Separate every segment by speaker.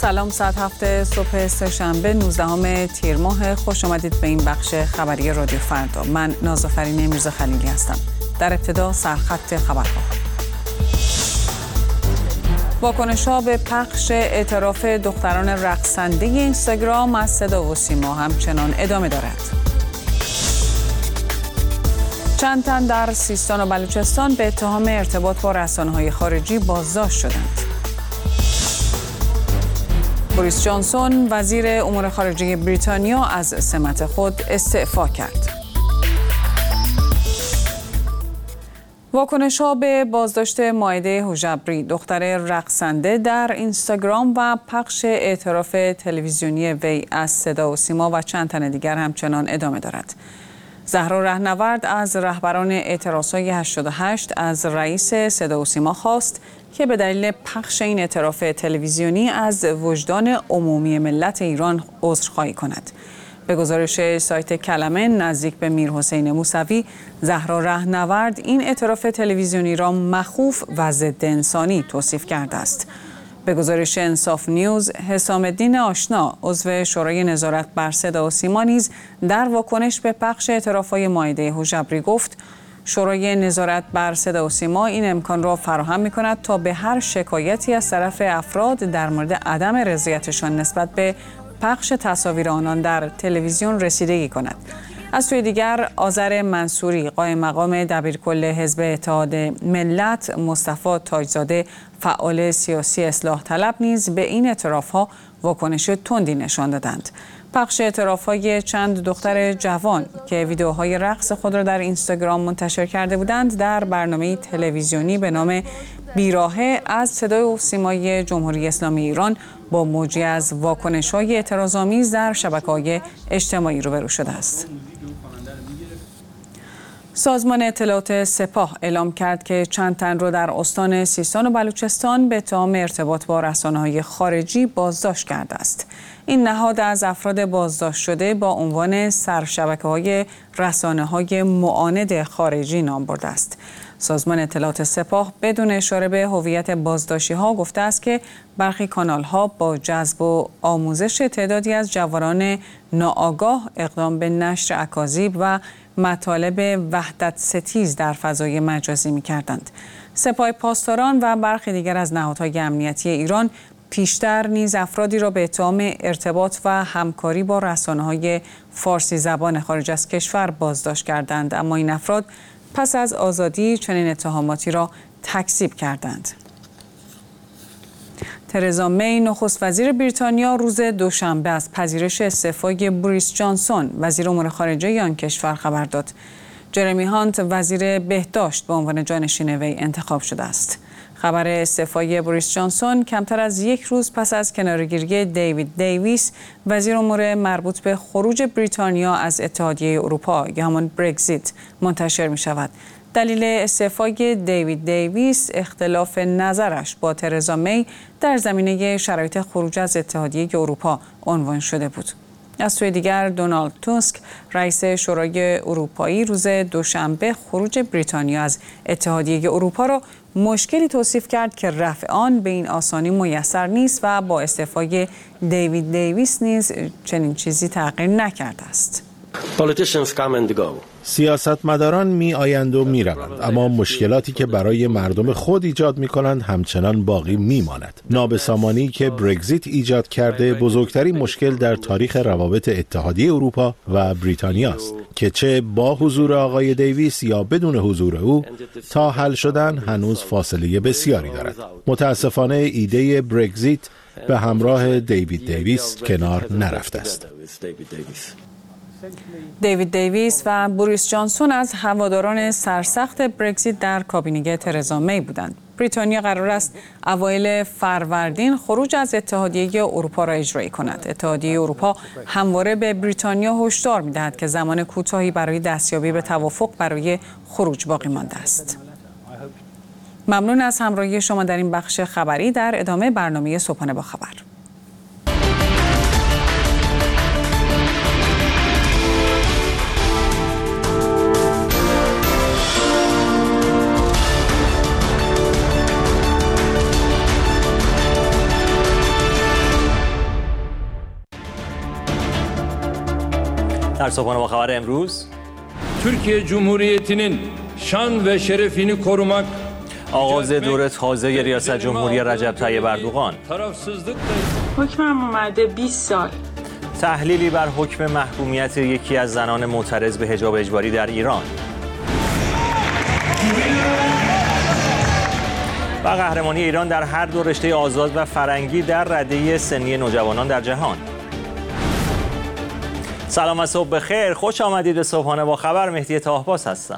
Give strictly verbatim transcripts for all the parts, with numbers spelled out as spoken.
Speaker 1: سلام، ساعت هفت صبح سه‌شنبه نوزدهم تیر ماه. خوش آمدید به این بخش خبری رادیو فردا. من نازافرین میرزا خلیلی هستم. در ابتدا سرخط خبرها. واکنش‌ها به پخش اعتراف دختران رقصنده اینستاگرام از صدا و سیما همچنان ادامه دارد. چند تن در سیستان و بلوچستان به اتهام ارتباط با رسانه‌های خارجی بازداشت شدند. بوریس جانسون وزیر امور خارجه بریتانیا از سمت خود استعفا کرد. واکنش‌ها به بازداشت مائده حجبری، دختر رقصنده در اینستاگرام و پخش اعتراف تلویزیونی وی از صدا و سیما و چند تن دیگر همچنان ادامه دارد. زهرا رهنورد از رهبران اعتراض‌های هشتاد و هشت از رئیس صدا و سیما خواست که به دلیل پخش این اعتراف تلویزیونی از وجدان عمومی ملت ایران عذرخواهی کند. به گزارش سایت کلمه نزدیک به میرحسین موسوی، زهرا رهنورد این اعتراف تلویزیونی را مخوف و ضد انسانی توصیف کرده است. به گزارش انصاف نیوز، حسام الدین آشنا عضو شورای نظارت بر صدا و سیما نیز در واکنش به پخش اعتراف‌های مائده حجبری گفت شورای نظارت بر صدا و سیما این امکان را فراهم می‌کند تا به هر شکایتی از طرف افراد در مورد عدم رضایتشان نسبت به پخش تصاویر آنان در تلویزیون رسیدگی کند. از سوی دیگر آذر منصوری قائم مقام دبیرکل حزب اتحاد ملت، مصطفی تاجزاده فعال سیاسی اصلاح طلب نیز به این اعتراف‌ها واکنش تندی نشان دادند. پخش اعتراف‌های چند دختر جوان که ویدیوهای رقص خود را در اینستاگرام منتشر کرده بودند در برنامه تلویزیونی به نام بیراهه از صدای و سیمای جمهوری اسلامی ایران با موجی از واکنش‌های اعتراض‌آمیز در شبکه‌های اجتماعی روبرو شده است. سازمان اطلاعات سپاه اعلام کرد که چند تن را در استان سیستان و بلوچستان به اتهام ارتباط با رسانه‌های خارجی بازداشت کرده است. این نهاد از افراد بازداشت شده با عنوان سرشبکه‌های رسانه‌های معاند خارجی نام برده است. سازمان اطلاعات سپاه بدون اشاره به هویت بازداشتی‌ها گفته است که برخی کانال‌ها با جذب و آموزش تعدادی از جوانان ناآگاه اقدام به نشر اکاذیب و مطالب وحدت ستیز در فضای مجازی می‌کردند. سپاه پاسداران و برخی دیگر از نهادهای امنیتی ایران پیشتر نیز افرادی را به اتهام ارتباط و همکاری با رسانه‌های فارسی زبان خارج از کشور بازداشت کردند، اما این افراد پس از آزادی چنین اتهاماتی را تکذیب کردند. ترزا می نخست وزیر بریتانیا روز دوشنبه از پذیرش استعفای بوریس جانسون وزیر امور خارجه آن کشور خبر داد. جرمی هانت وزیر بهداشت به عنوان جانشین وی انتخاب شده است. خبر استعفای بوریس جانسون کمتر از یک روز پس از کناره‌گیری دیوید دیویس وزیر امور مربوط به خروج بریتانیا از اتحادیه اروپا یا همان برگزیت منتشر می شود. دلیل استعفای دیوید دیویس اختلاف نظرش با ترزا می در زمینه شرایط خروج از اتحادیه اروپا عنوان شده بود. از سوی دیگر دونالد توسک رئیس شورای اروپایی روز دوشنبه خروج بریتانیا از اتحادیه اروپا را مشکلی توصیف کرد که رفع آن به این آسانی میسر نیست و با استعفای دیوید دیویس نیز چنین چیزی تغییر نکرده است.
Speaker 2: سیاستمداران می آیند و می روند، اما مشکلاتی که برای مردم خود ایجاد می کنند همچنان باقی می ماند. نابسامانی که برگزیت ایجاد کرده بزرگترین مشکل در تاریخ روابط اتحادیه اروپا و بریتانیا است که چه با حضور آقای دیویس یا بدون حضور او تا حل شدن هنوز فاصله بسیاری دارد. متاسفانه ایده برگزیت به همراه دیوید دیویس کنار نرفته است.
Speaker 1: دیوید دیویس و بوریس جانسون از هواداران سرسخت برگزیت در کابینه ترزا می بودند. بریتانیا قرار است اوایل فروردین خروج از اتحادیه اروپا را اجرایی کند. اتحادیه اروپا همواره به بریتانیا هشدار می‌دهد که زمان کوتاهی برای دستیابی به توافق برای خروج باقی مانده است. ممنون از همراهی شما در این بخش خبری. در ادامه برنامه صبحانه با خبر.
Speaker 3: در صبحانه با خبر امروز،
Speaker 4: Türkiye Cumhuriyeti'nin şan ve şerefini korumak
Speaker 3: آغاز دور تازه ریاست جمهوری رجب طیب اردوغان،
Speaker 5: حکمم اومده بیست سال.
Speaker 3: تحلیلی بر حکم محکومیت یکی از زنان معترض به حجاب اجباری در ایران و قهرمانی ایران در هر دو رشته آزاد و فرنگی در رده سنی نوجوانان در جهان. سلام و صبح بخیر، خوش آمدید به صبحانه با خبر. مهدی طاهباز هستم.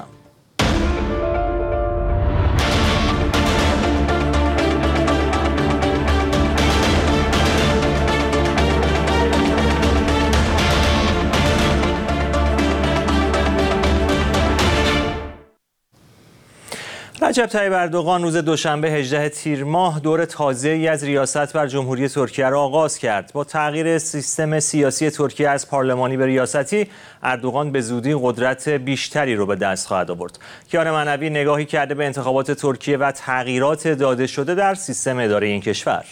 Speaker 3: رجب طیب اردوغان روز دوشنبه هجدهم تیر ماه دور تازه‌ای از ریاست بر جمهوری ترکیه را آغاز کرد. با تغییر سیستم سیاسی ترکیه از پارلمانی به ریاستی، اردوغان به زودی قدرت بیشتری رو به دست خواهد آورد. کیان معنوی نگاهی کرده به انتخابات ترکیه و تغییرات داده شده در سیستم اداره این کشور.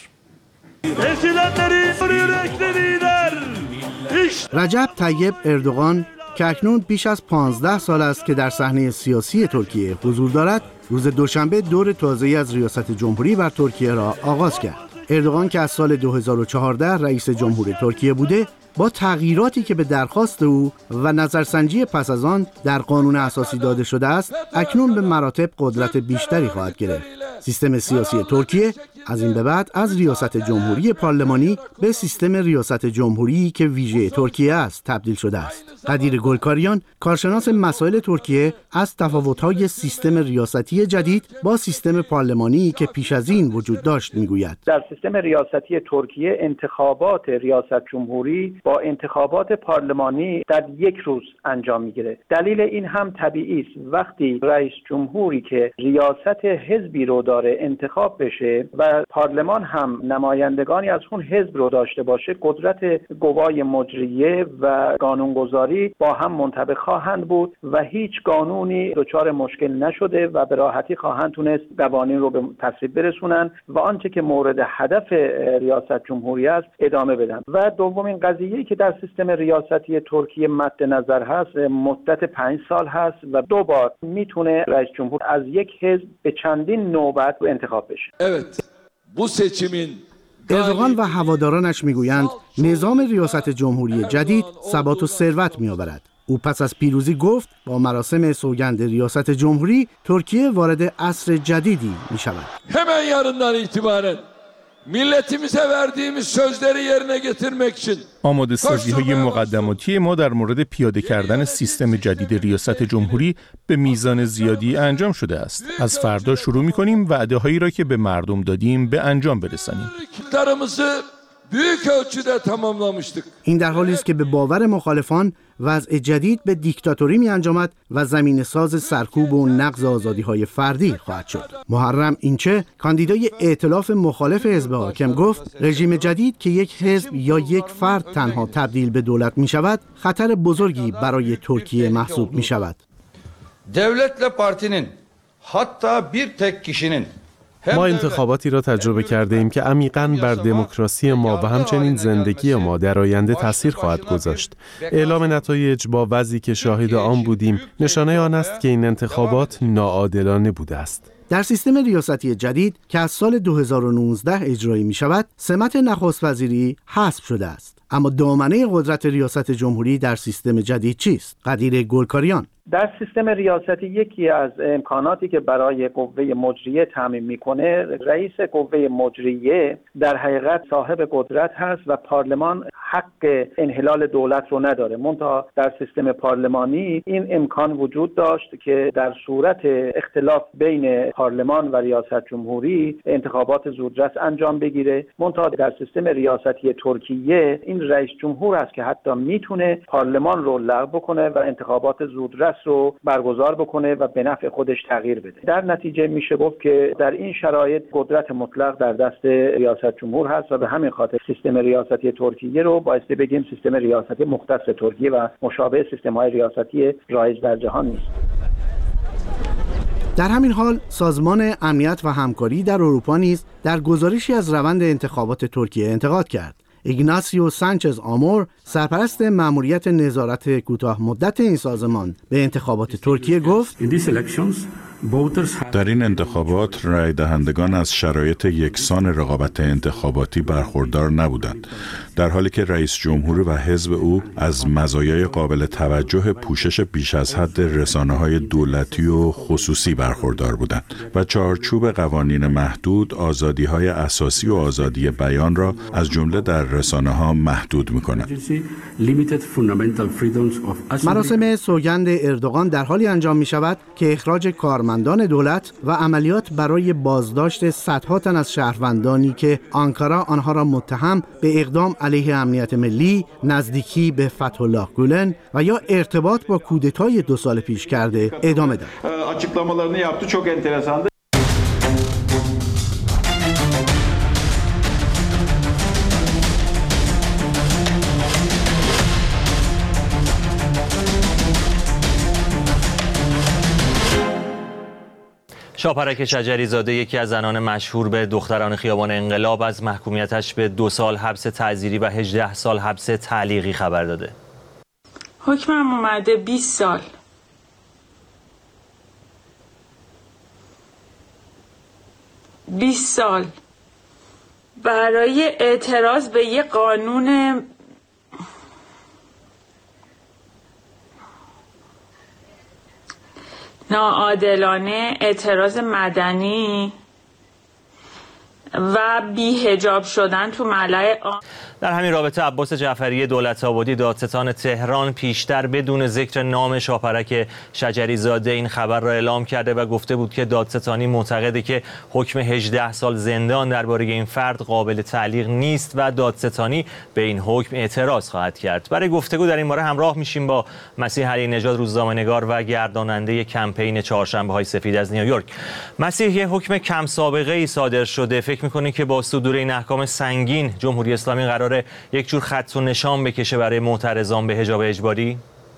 Speaker 6: رجب طیب اردوغان که اکنون بیش از پانزده سال است که در صحنه سیاسی ترکیه حضور دارد، روز دوشنبه دور تازه‌ای از ریاست جمهوری بر ترکیه را آغاز کرد. اردوغان که از سال دو هزار و چهارده رئیس جمهور ترکیه بوده، با تغییراتی که به درخواست او و نظرسنجی پس از آن در قانون اساسی داده شده است، اکنون به مراتب قدرت بیشتری خواهد گرفت. سیستم سیاسی ترکیه از این به بعد از ریاست جمهوری پارلمانی به سیستم ریاست جمهوری که ویژه ترکیه است تبدیل شده است. قدیر گلکاریان، کارشناس مسائل ترکیه، از تفاوت‌های سیستم ریاستی جدید با سیستم پارلمانی که پیش از این وجود داشت میگوید.
Speaker 7: در سیستم ریاستی ترکیه انتخابات ریاست جمهوری با انتخابات پارلمانی در یک روز انجام میگیره. دلیل این هم طبیعی است. وقتی رئیس جمهوری که ریاست حزبی رو داره انتخاب بشه و پارلمان هم نمایندگانی از اون حزب رو داشته باشه، قدرت قوای مجریه و قانونگذاری با هم منطبق خواهند بود و هیچ قانونی دچار مشکل نشده و به راحتی خواهند تونست قوانین رو به تصویب برسونن و آنچه که مورد هدف ریاست جمهوری است ادامه بدن. و دومین قضیه‌ای که در سیستم ریاستی ترکیه مد نظر هست، مدت پنج سال هست و دو بار میتونه رئیس جمهور از یک حزب به چندین نوبت انتخاب بشه.
Speaker 4: Evet. Bu seçimin
Speaker 6: اردوغان و هوادارانش میگویند نظام ریاست جمهوری جدید ثبات و ثروت میآورد. او پس از پیروزی گفت با مراسم سوگند ریاست جمهوری ترکیه وارد عصر جدیدی می شود.
Speaker 4: hemen yarından itibaren milletimize verdiğimiz sözleri yerine getirmek için
Speaker 8: آماده سازی های مقدماتی ما در مورد پیاده کردن سیستم جدید ریاست جمهوری به میزان زیادی انجام شده است. از فردا شروع می کنیم وعده هایی را که به مردم دادیم به انجام برسانیم.
Speaker 6: این در حالی است که به باور مخالفان وضع جدید به دیکتاتوری می انجامد و زمین ساز سرکوب و نقض آزادی های فردی خواهد شد. محرم اینچه، کاندیدای ائتلاف مخالف حزب حاکم، گفت رژیم جدید که یک حزب یا یک فرد تنها تبدیل به دولت می شود، خطر بزرگی برای ترکیه محسوب می شود.
Speaker 9: devletle partinin hatta bir tek kişinin
Speaker 10: ما انتخاباتی را تجربه کرده ایم که عمیقاً بر دموکراسی ما و همچنین زندگی ما در آینده تأثیر خواهد گذاشت. اعلام نتایج با وضعی که شاهد آن بودیم نشانه آن است که این انتخابات ناعادلانه بوده است.
Speaker 6: در سیستم ریاستی جدید که از سال دو هزار و نوزده اجرایی می شود، سمت نخست وزیری حذف شده است. اما دامنه قدرت ریاست جمهوری در سیستم جدید چیست؟ قدیر گلکاریان:
Speaker 7: در سیستم ریاستی یکی از امکاناتی که برای قوه مجریه تامین میکنه، رئیس قوه مجریه در حقیقت صاحب قدرت هست و پارلمان حق انحلال دولت رو نداره. منتها در سیستم پارلمانی این امکان وجود داشت که در صورت اختلاف بین پارلمان و ریاست جمهوری انتخابات زودرس انجام بگیره. منتها در سیستم ریاستی ترکیه این رئیس جمهور است که حتی میتونه پارلمان رو لغو بکنه و انتخابات زودرس رو برگزار بکنه و به نفع خودش تغییر بده. در نتیجه میشه گفت که در این شرایط قدرت مطلق در دست ریاست جمهور هست و به همین خاطر سیستم ریاستی ترکیه رو بایستی بگیم سیستم ریاستی مختص ترکیه و مشابه سیستم‌های ریاستی رایج در جهان نیست.
Speaker 6: در همین حال سازمان امنیت و همکاری در اروپا نیز در گزارشی از روند انتخابات ترکیه انتقاد کرد. ایگناسیو سانچز آمور، سرپرست مأموریت نظارت کوتاه مدت این سازمان به انتخابات ترکیه گفت:
Speaker 11: در این انتخابات رای دهندگان از شرایط یکسان رقابت انتخاباتی برخوردار نبودند، در حالی که رئیس جمهور و حزب او از مزایای قابل توجه پوشش بیش از حد رسانه‌های دولتی و خصوصی برخوردار بودند و چارچوب قوانین محدود آزادی‌های اساسی و آزادی بیان را از جمله در رسانه‌ها محدود می‌کند.
Speaker 6: مراسم سوگند اردوغان در حالی انجام می‌شود که اخراج کارمندان دولت و عملیات برای بازداشت صدها تن از شهروندانی که آنکارا آنها را متهم به اقدام علیه امنیت ملی، نزدیکی به فتح الله گولن و یا ارتباط با کودتای دو سال پیش کرده ادامه داد.
Speaker 12: Açıklamalarını yaptı, çok enteresandı.
Speaker 3: شاپرک شجری زاده، یکی از زنان مشهور به دختران خیابان انقلاب، از محکومیتش به دو سال حبس تعزیری و هجده سال حبس تعلیقی خبر داده.
Speaker 5: حکمم اومده بیست سال. بیست سال برای اعتراض به یه قانون ناعادلانه، اعتراض مدنی و بی‌حجاب شدن تو ملأ عام.
Speaker 3: در همین رابطه عباس جعفری دولت‌آبادی، دادستان تهران، پیشتر بدون ذکر نام شاپرک شجری زاده این خبر را اعلام کرده و گفته بود که دادستانی معتقده که حکم هجده سال زندان درباره این فرد قابل تعلیق نیست و دادستانی به این حکم اعتراض خواهد کرد. برای گفتگو در این باره همراه میشیم با مسیح علی نژاد، روزنامه‌نگار و گرداننده کمپین چهارشنبه‌های سفید از نیویورک. مسیح، یه حکم کم سابقه ای صادر شده، فکر می‌کنی که با صدور این احکام سنگین جمهوری اسلامی قرار یک جور خط و نشان بکشه برای معترضان به حجاب اجباری؟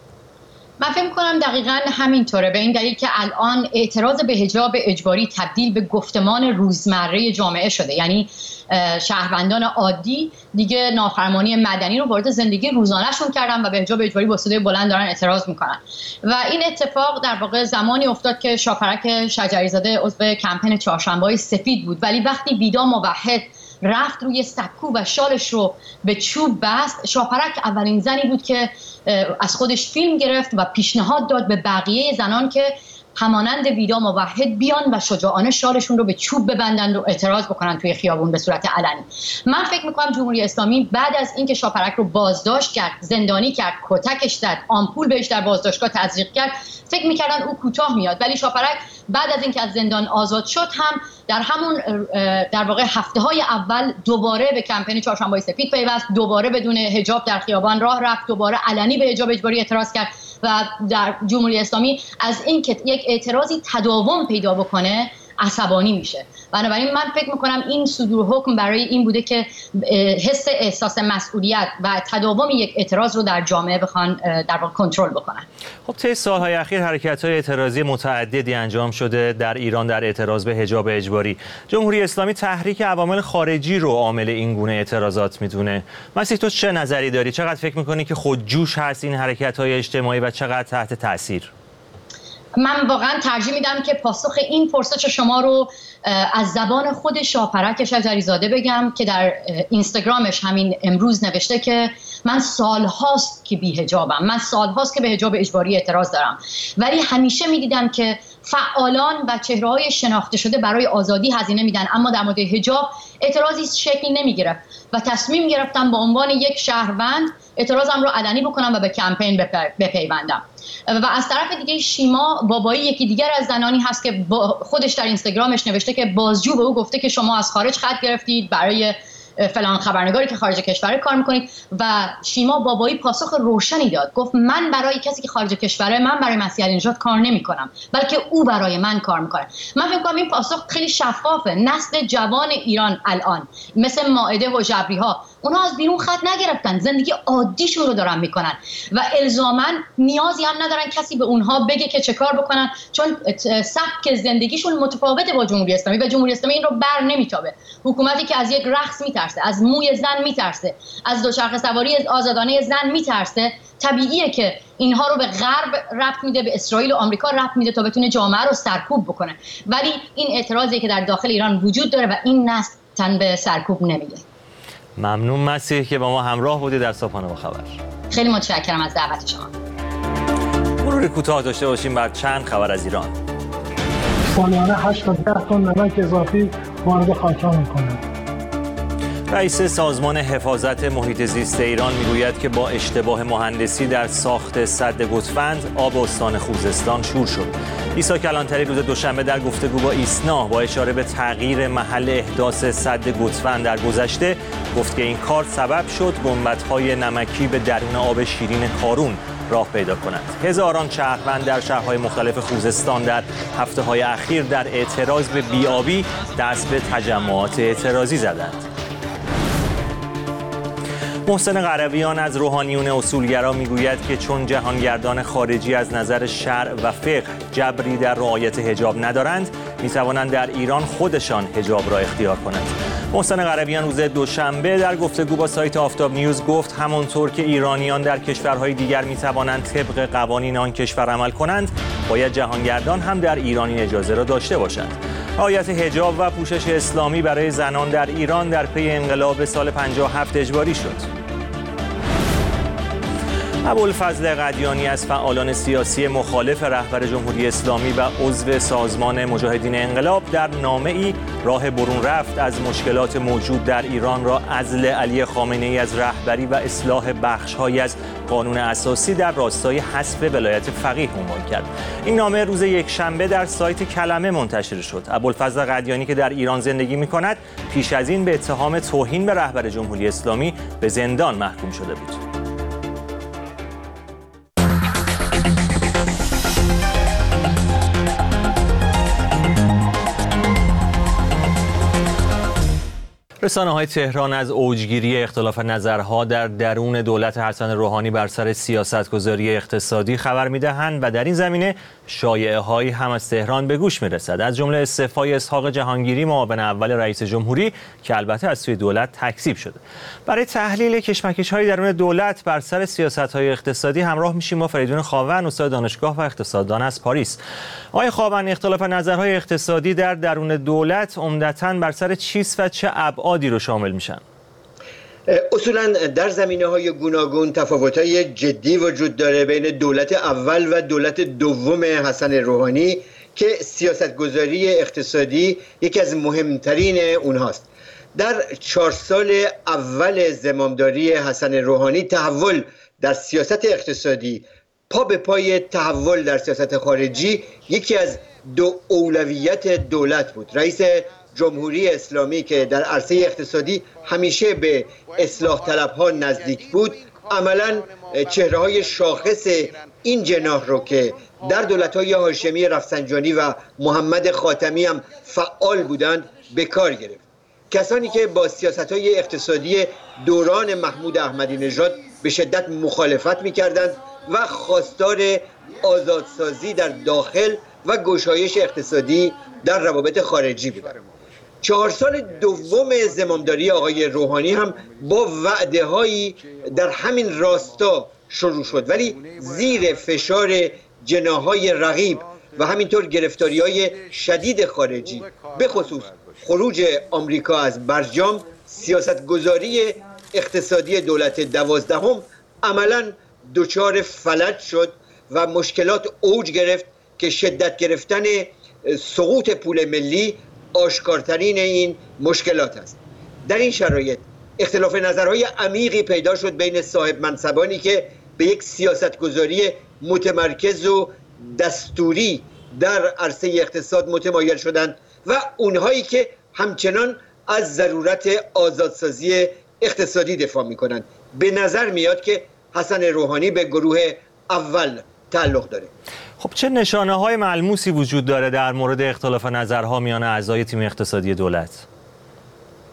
Speaker 13: من فکر می‌کنم دقیقاً همینطوره، به این دلیل که الان اعتراض به حجاب اجباری تبدیل به گفتمان روزمره جامعه شده. یعنی شهروندان عادی دیگه نافرمانی مدنی رو وارد زندگی روزانه‌شون کردن و به حجاب اجباری با صدای بلند دارن اعتراض میکنن و این اتفاق در واقع زمانی افتاد که شاپرک شجری زاده عضو کمپین چهارشنبه‌های سفید بود، ولی وقتی ویدا موحد رفت روی سکو و شالش رو به چوب بست، شاپرک اولین زنی بود که از خودش فیلم گرفت و پیشنهاد داد به بقیه زنان که همانند ویدا موحد بیان و شجاعانه شالشون رو به چوب ببندند و اعتراض بکنن توی خیابون به صورت علنی. من فکر میکنم جمهوری اسلامی بعد از اینکه شاپرک رو بازداشت کرد، زندانی کرد، کتکش زد، آمپول بهش در بازداشتگاه تزریق کرد، فکر میکردن او کوتاه میاد، ولی شاپرک بعد از اینکه از زندان آزاد شد هم در همون در واقع هفته‌های اول دوباره به کمپین چهارشنبه‌های سفید پیوست، دوباره بدون حجاب در خیابان راه رفت، دوباره علنی به حجاب اجباری اعتراض کرد و در جمهوری اسلامی از اینکه یک اعتراضی تداوم پیدا بکنه عصبانی میشه. بنابراین من فکر میکنم این صدور حکم برای این بوده که حس احساس مسئولیت و تداوم یک اعتراض رو در جامعه بخوان در واقع کنترل بکنن.
Speaker 3: خب طی سالهای اخیر حرکت‌های اعتراضی متعددی انجام شده در ایران در اعتراض به حجاب اجباری. جمهوری اسلامی تحریک عوامل خارجی رو عامل این گونه اعتراضات میدونه. مسیح، تو چه نظری داری؟ چقدر فکر میکنی که خودجوش هست این حرکت‌های اجتماعی و چقدر تحت تاثیر؟
Speaker 13: من واقعا ترجیح میدم که پاسخ این پرسش شما رو از زبان خود شاپرک شجری زاده بگم که در اینستاگرامش همین امروز نوشته که من سالهاست که بی حجابم، من سالهاست که به حجاب اجباری اعتراض دارم، ولی همیشه میدیدم که فعالان و چهره‌های شناخته شده برای آزادی هزینه میدن، اما در مورد حجاب اعتراضی شکلی نمیگرفت و تصمیم گرفتم به عنوان یک شهروند اعتراضم رو علنی بکنم و به کمپین بپیوندم. و از طرف دیگه شیما بابایی یکی دیگر از زنانی هست که خودش در اینستاگرامش نوشته که بازجو به او گفته که شما از خارج خط گرفتید برای فلان خبرنگاری که خارج کشور کار میکنید و شیما بابایی پاسخ روشنی داد، گفت من برای کسی که خارج کشوره، من برای مسیح علی نژاد کار نمیکنم، بلکه او برای من کار میکنه. من فکر کنم این پاسخ خیلی شفافه. نسل جوان ایران الان مثل مائده و جبری ها اونها از بیرون خط نگرفتن، زندگی عادیشون رو دارن میکنن و الزاما نیازی هم ندارن کسی به اونها بگه که چه کار بکنن، چون سبک زندگیشون متفاوته با جمهوری اسلامی و جمهوری اسلامی این رو بر نمیتابه. حکومتی که از یک رقص میترسه، از موی زن میترسه، از دوچرخه سواری آزادانه زن میترسه، طبیعیه که اینها رو به غرب ربط میده، به اسرائیل و آمریکا ربط میده تا بتونه جامعه رو سرکوب بکنه. ولی این اعتراضی که در داخل ایران وجود داره و این نسل تن به سرکوب نمیده.
Speaker 3: ممنون مسیح که با ما همراه بودی در صبحانه با خبر.
Speaker 13: خیلی متشکرم از دعوت شما.
Speaker 3: مروری کوتاه داشته باشیم بر چند خبر از ایران.
Speaker 14: سالیانه هشت تا ده تن نمک اضافی وارد خاک‌ها می‌کنند.
Speaker 3: رئیس سازمان حفاظت محیط زیست ایران میگوید که با اشتباه مهندسی در ساخت سد گوسفند آب استان خوزستان شور شد. عیسی کلانتری روز دوشنبه در گفتگو با ایسنا با اشاره به تغییر محل احداث سد گوسفند در گذشته گفت که این کار سبب شد گنبدهای نمکی به درون آب شیرین کارون راه پیدا کنند. هزاران شهروند در شهرهای مختلف خوزستان در هفته‌های اخیر در اعتراض به بی‌آبی دست به تجمعات اعتراضی زدند. محسن قرویان از روحانیون اصولگرا میگوید که چون جهانگردان خارجی از نظر شرع و فقه جبری در رعایت حجاب ندارند، میتوانند در ایران خودشان حجاب را اختیار کنند. محسن قرویان روز دوشنبه در گفتگو با سایت آفتاب نیوز گفت همانطور که ایرانیان در کشورهای دیگر میتوانند طبق قوانین آن کشور عمل کنند، باید جهانگردان هم در ایران این اجازه را داشته باشند. رعایت حجاب و پوشش اسلامی برای زنان در ایران در پی انقلاب سال پنجاه و هفت اجباری شد. ابوالفضل قدیانی از فعالان سیاسی مخالف رهبر جمهوری اسلامی و عضو سازمان مجاهدین انقلاب در نامه‌ای راه برون رفت از مشکلات موجود در ایران را عزل علی خامنه‌ای از رهبری و اصلاح بخش‌هایی از قانون اساسی در راستای حذف ولایت فقیه عنوان کرد. این نامه روز یکشنبه در سایت کلمه منتشر شد. ابوالفضل قدیانی که در ایران زندگی می‌کند، پیش از این به اتهام توهین به رهبر جمهوری اسلامی به زندان محکوم شده بود. رسانه‌های تهران از اوجگیری اختلاف نظرها در درون دولت حسن روحانی بر سر سیاستگذاری اقتصادی خبر می‌دهند و در این زمینه شایعه‌هایی هم از تهران به گوش می‌رسد، از جمله استعفای اسحاق جهانگیری معاون اول رئیس جمهوری که البته از سوی دولت تکذیب شده. برای تحلیل کشمکش‌های درون دولت بر سر سیاست‌های اقتصادی همراه می‌شیم با فریدون خاون، استاد دانشگاه و اقتصاددان از پاریس. آقای خاون، اختلاف نظرهای اقتصادی در درون دولت عمدتاً بر سر چیست و چه ابعادی رو شامل میشن؟
Speaker 15: اصولا در زمینه‌های گوناگون تفاوت‌های جدی وجود داره بین دولت اول و دولت دوم حسن روحانی که سیاستگذاری اقتصادی یکی از مهمترین اونهاست. در چهار سال اول زمامداری حسن روحانی تحول در سیاست اقتصادی پا به پای تحول در سیاست خارجی یکی از دو اولویت دولت بود. رئیس جمهوری اسلامی که در عرصه اقتصادی همیشه به اصلاح طلبها نزدیک بود، عملاً چهره‌های شاخص این جناح رو که در دولت‌های هاشمی رفسنجانی و محمد خاتمی هم فعال بودند به کار گرفت. کسانی که با سیاست‌های اقتصادی دوران محمود احمدی نژاد به شدت مخالفت می‌کردند و خواستار آزادسازی در داخل و گشایش اقتصادی در روابط خارجی بودند. چهار سال دوم زمامداری آقای روحانی هم با وعده هایی در همین راستا شروع شد، ولی زیر فشار جناح‌های رقیب و همینطور گرفتاری‌های شدید خارجی، به خصوص خروج آمریکا از برجام، سیاستگذاری اقتصادی دولت دوازدهم عملاً دچار فلج شد و مشکلات اوج گرفت که شدت گرفتن سقوط پول ملی آشکارترین این مشکلات است. در این شرایط اختلاف نظرهای عمیقی پیدا شد بین صاحب منصبانی که به یک سیاستگذاری متمرکز و دستوری در عرصه اقتصاد متمایل شدند و اونهایی که همچنان از ضرورت آزادسازی اقتصادی دفاع می‌کنند. به نظر میاد که حسن روحانی به گروه اول تعلق داره.
Speaker 3: خب چه نشانه‌های ملموسی وجود داره در مورد اختلاف نظرها میان اعضای تیم اقتصادی دولت؟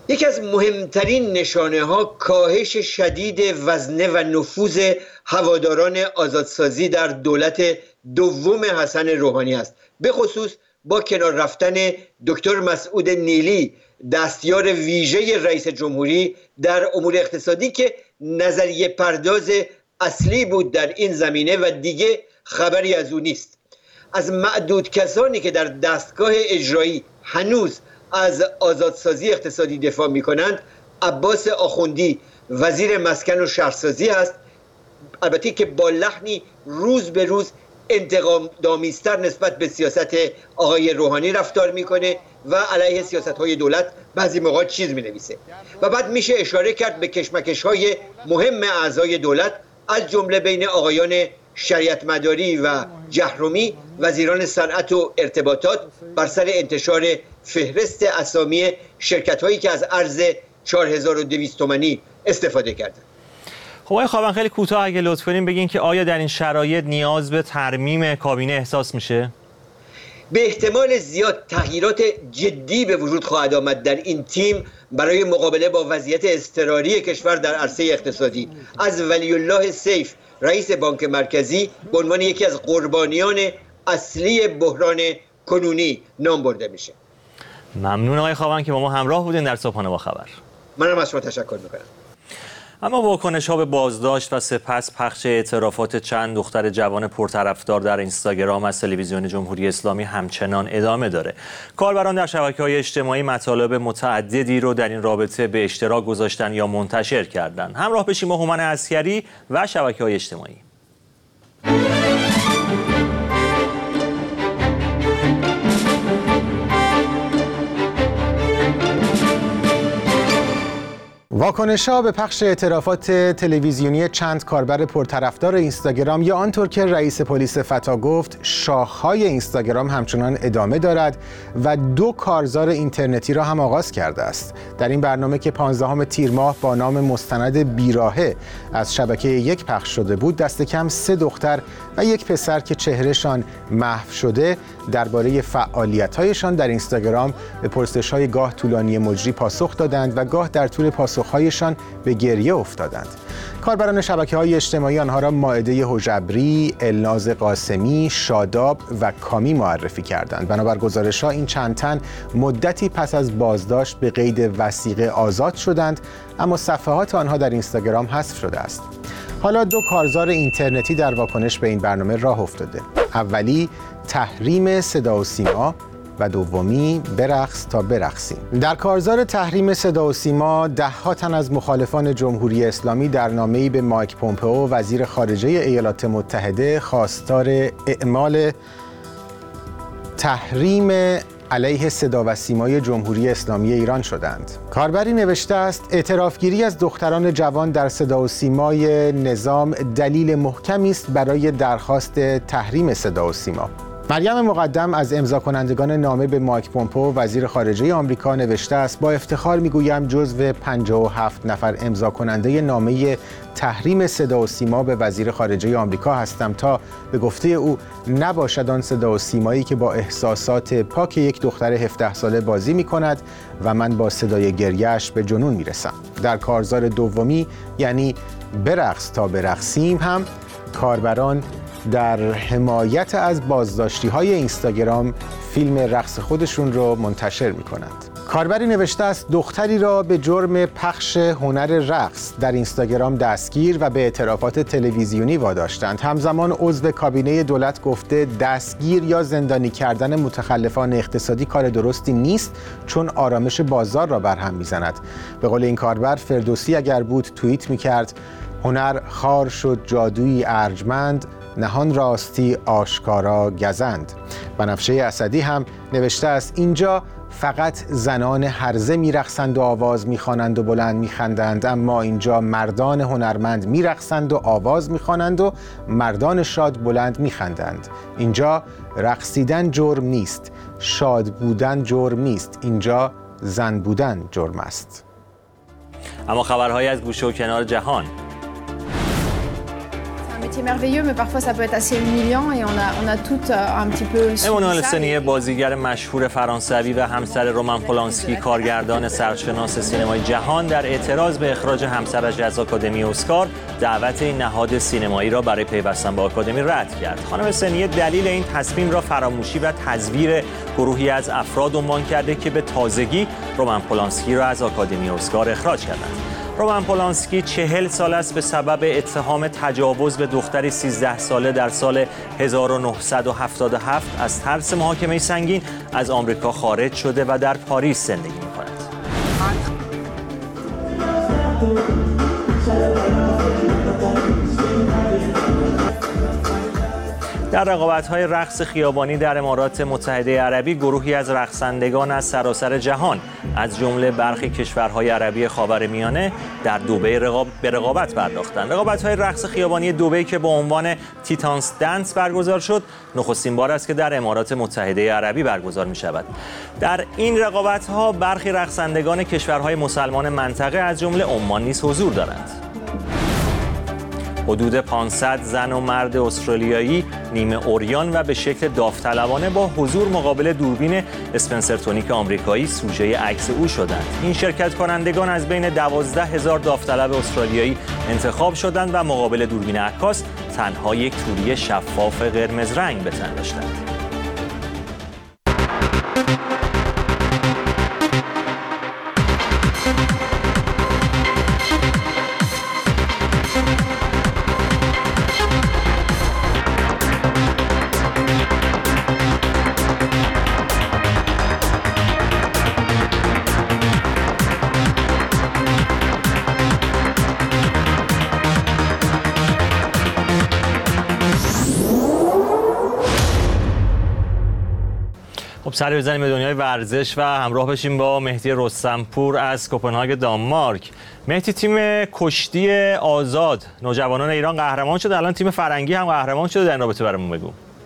Speaker 15: یکی از مهمترین نشانه ها کاهش شدید وزنه و نفوذ هواداران آزادسازی در دولت دوم حسن روحانی است، به خصوص با کنار رفتن دکتر مسعود نیلی، دستیار ویژه رئیس جمهوری در امور اقتصادی که نظریه پرداز اصلی بود در این زمینه و دیگه خبری از او نیست. از معدود کسانی که در دستگاه اجرایی هنوز از آزادسازی اقتصادی دفاع می کنند، عباس آخوندی وزیر مسکن و شهرسازی است، البته که با لحنی روز به روز انتقام دامیزتر نسبت به سیاست آقای روحانی رفتار میکنه و علیه سیاست های دولت بعضی موقع چیز می نویسه. و بعد میشه اشاره کرد به کشمکش های مهم اعضای دولت، از جمله بین آقایان شریعت مداری و جهرومی، وزیران صنعت و ارتباطات، بر سر انتشار فهرست اسامی شرکت هایی که از ارز چهار هزار و دویست تومانی استفاده کردند.
Speaker 3: خب آقای خاون، خیلی کوتاه اگه لطف کنین بگین که آیا در این شرایط نیاز به ترمیم کابینه احساس میشه؟
Speaker 15: به احتمال زیاد تغییرات جدی به وجود خواهد آمد در این تیم برای مقابله با وضعیت اضطراری کشور در عرصه اقتصادی. از ولی الله سیف رئیس بانک مرکزی به عنوان یکی از قربانیان اصلی بحران کنونی نام برده میشه.
Speaker 3: ممنون آقای خاون که با ما همراه بودین در صبحانه با خبر.
Speaker 15: منم از شما تشکر میکنم.
Speaker 3: اما واکنش‌ها به بازداشت و سپس پخش اعترافات چند دختر جوان پرطرفدار در اینستاگرام از تلویزیون جمهوری اسلامی همچنان ادامه داره. کاربران در شبکه‌های اجتماعی مطالب متعددی رو در این رابطه به اشتراک گذاشتن یا منتشر کردن. همراه بشیم با هومن عسکری و شبکه‌های اجتماعی.
Speaker 16: واکنش‌ها به پخش اعترافات تلویزیونی چند کاربر پرطرفدار اینستاگرام یا آنطور که رئیس پلیس فتا گفت شاخه‌های اینستاگرام همچنان ادامه دارد و دو کارزار اینترنتی را هم آغاز کرده است. در این برنامه که پانزدهم تیر ماه با نام مستند بیراهه از شبکه یک پخش شده بود، دست کم سه دختر و یک پسر که چهرهشان محو شده درباره فعالیت‌هایشان در اینستاگرام به پرسش‌های گاه طولانی مجری پاسخ دادند و گاه در طول پاسخ‌هایشان به گریه افتادند. کاربران شبکه‌های اجتماعی آنها را مائده حجبری، الناز قاسمی، شاداب و کامی معرفی کردند. بنابر گزارش‌ها این چند تن مدتی پس از بازداشت به قید وثیقه آزاد شدند، اما صفحات آنها در اینستاگرام حذف شده است. حالا دو کارزار اینترنتی در واکنش به این برنامه راه افتاده. اولی تحریم صدا و سیما و دومی برقص تا برقصیم. در کارزار تحریم صدا و سیما ده ها تن از مخالفان جمهوری اسلامی در نامه‌ای به مایک پومپئو وزیر خارجه ایالات متحده خواستار اعمال تحریم علیه صدا و سیمای جمهوری اسلامی ایران شدند. کاربری نوشته است اعترافگیری از دختران جوان در صدا و سیمای نظام دلیل محکمی است برای درخواست تحریم صدا و سیما. مریم مقدم از امضا کنندگان نامه به مایک پومپئو وزیر خارجه آمریکا نوشته است با افتخار میگویم جزو پنجاه و هفت نفر امضا کننده نامه تحریم صدا و سیما به وزیر خارجه آمریکا هستم تا به گفته او نباشد آن صدا و سیمایی که با احساسات پاک یک دختر هفده ساله بازی می کند و من با صدای گریه‌اش به جنون می رسم. در کارزار دومی یعنی برقص تا برقصیم هم کاربران در حمایت از بازداشتی های اینستاگرام فیلم رقص خودشون رو منتشر می کنند. کاربری نوشته است دختری را به جرم پخش هنر رقص در اینستاگرام دستگیر و به اعترافات تلویزیونی واداشتند. همزمان عضو کابینه دولت گفته دستگیر یا زندانی کردن متخلفان اقتصادی کار درستی نیست چون آرامش بازار را برهم میزند. به قول این کاربر فردوسی اگر بود توییت میکرد هنر خار شد جادویی ارجمند نهان راستی آشکارا گزند. بنفشه اسدی هم نوشته است اینجا فقط زنان هرزه میرقصند و آواز میخوانند و بلند میخندند، اما اینجا مردان هنرمند میرقصند و آواز میخوانند و مردان شاد بلند میخندند. اینجا رقصیدن جرم نیست، شاد بودن جرم نیست، اینجا زن بودن جرم است.
Speaker 3: اما خبرهایی از گوشه و کنار جهان. امانوئل سنیه بازیگر مشهور فرانسوی و همسر رومن پولانسکی کارگردان سرشناس سینمای جهان در اعتراض به اخراج همسرش از آکادمی اسکار دعوت این نهاد سینمایی را برای پیوستن به آکادمی رد کرد. خانم سنیه دلیل این تصمیم را فراموشی و تزویر گروهی از افراد عنوان کرده که به تازگی رومن پولانسکی را از آکادمی اسکار اخراج کردند. رومن پولانسکی چهل سال است به سبب اتهام تجاوز به دختری سیزده ساله در سال هزار و نهصد و هفتاد و هفت از ترس محاکمه سنگین از آمریکا خارج شده و در پاریس زندگی می‌کند. در رقابت‌های رقص خیابانی در امارات متحده عربی گروهی از رقصندگان از سراسر جهان از جمله برخی کشورهای عربی خاورمیانه در دبی رقاب... به رقابت پرداختند. رقابت‌های رقص خیابانی دبی که با عنوان تیتانس دنس برگزار شد، نخستین بار است که در امارات متحده عربی برگزار می‌شود. در این رقابت‌ها برخی رقصندگان کشورهای مسلمان منطقه از جمله عمان نیز حضور دارند. حدود پانصد زن و مرد استرالیایی نیمه عریان و به شکل داوطلبانه با حضور مقابل دوربین اسپنسر تونیک آمریکایی سوژه عکس او شدند. این شرکت کنندگان از بین دوازده هزار داوطلب استرالیایی انتخاب شدند و مقابل دوربین عکاس تنها یک توری شفاف قرمز رنگ به تن داشتند. سری بزنیم به دنیای ورزش و همراه بشیم با مهدی رستمپور از کوپنهاگ دانمارک. مهدی، تیم کشتی آزاد نوجوانان ایران قهرمان شد، الان تیم فرنگی هم قهرمان شده، در این رابطه برامون بگو.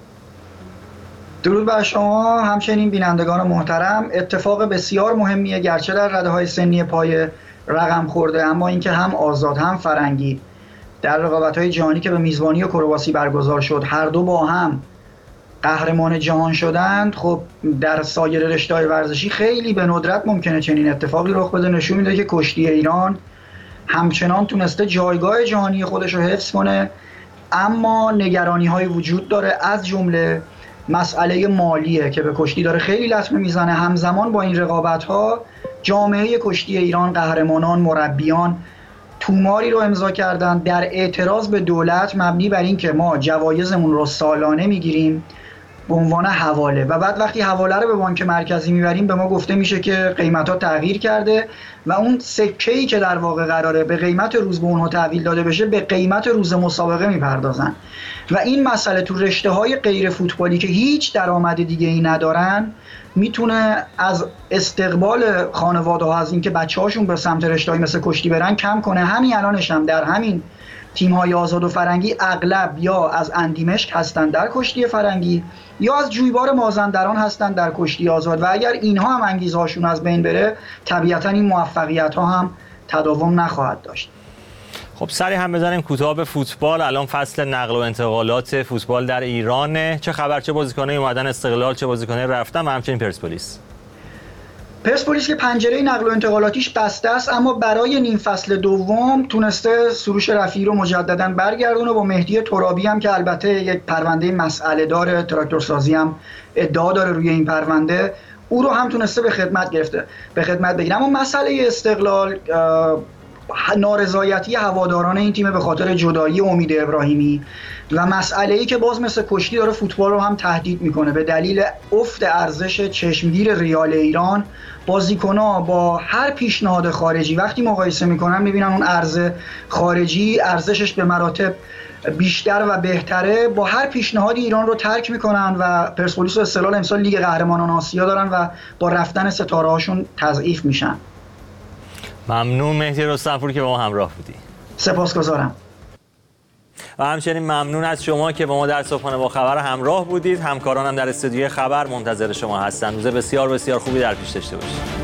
Speaker 17: درود بر شما، همچنین بینندگان محترم. اتفاق بسیار مهمیه، گرچه در رده‌های سنی پای رقم خورده، اما اینکه هم آزاد هم فرنگی در رقابت‌های جهانی که به میزبانی کرواسی برگزار شد هر دو با هم قهرمان جهان شدند، خب در سایر رشته‌های ورزشی خیلی به ندرت ممکنه چنین اتفاقی رخ بده. نشون میده که کشتی ایران همچنان تونسته جایگاه جهانی خودش رو حفظ کنه، اما نگرانی‌های وجود داره، از جمله مسئله مالیه که به کشتی داره خیلی لطمه میزنه. همزمان با این رقابت‌ها جامعه کشتی ایران، قهرمانان، مربیان توماری رو امضا کردن در اعتراض به دولت مبنی بر این که ما جوایزمون رو سالانه میگیریم به عنوان حواله و بعد وقتی حواله رو به بانک مرکزی میبریم به ما گفته میشه که قیمت‌ها تغییر کرده و اون سکه‌ای که در واقع قراره به قیمت روز به اونها تحویل داده بشه به قیمت روز مسابقه میپردازن و این مسئله تو رشته‌های غیر فوتبالی که هیچ درآمد دیگه‌ای ندارن میتونه از استقبال خانواده‌ها، از اینکه بچه‌هاشون به سمت رشته‌های مثل کشتی برن کم کنه. همین الانش هم در همین تیم‌های آزاد و فرنگی اغلب یا از اندیمشک هستن در کشتی فرنگی یا از جویبار مازندران هستن در کشتی آزاد و اگر اینها هم انگیزه‌هاشون از بین بره طبیعتاً این موفقیت‌ها هم تداوم نخواهد داشت.
Speaker 3: خب سری هم بزنیم کوتاه به فوتبال. الان فصل نقل و انتقالات فوتبال در ایرانه. چه خبر؟ چه بازیکنایی اومدن استقلال، چه بازیکنایی رفتن و همچنین پرسپولیس؟
Speaker 17: پرسپولیس که پنجره نقل و انتقالاتیش بسته است، اما برای نیم فصل دوم تونسته سروش رفیعی رو مجددا برگردونه. با مهدی ترابی هم که البته یک پرونده مسئله داره، تراکتورسازی هم ادعا داره روی این پرونده، او رو هم تونسته به خدمت گرفته به خدمت بگیره. اما مسئله استقلال نارضایتی هواداران این تیم به خاطر جدایی امید ابراهیمی و مسئله‌ای که باز مثل کشتی داره فوتبال رو هم تهدید میکنه به دلیل افت ارزش چشمگیر ریال ایران. بازیکن‌ها با هر پیشنهاد خارجی وقتی مقایسه میکنن میبینن اون ارز خارجی ارزشش به مراتب بیشتر و بهتره، با هر پیشنهادی ایران رو ترک میکنن و پرسپولیس و استقلال امسال لیگ قهرمانان آسیا دارن و با رفتن ستاره‌هاشون تضعیف میشن.
Speaker 3: ممنون مهدی رستمپور که با ما همراه بودی.
Speaker 17: سپاسگزارم.
Speaker 3: و همچنین ممنون از شما که با ما در صبحانه با خبر همراه بودید. همکارانم در استودیوی خبر منتظر شما هستند. روز بسیار بسیار خوبی در پیش داشته باشید.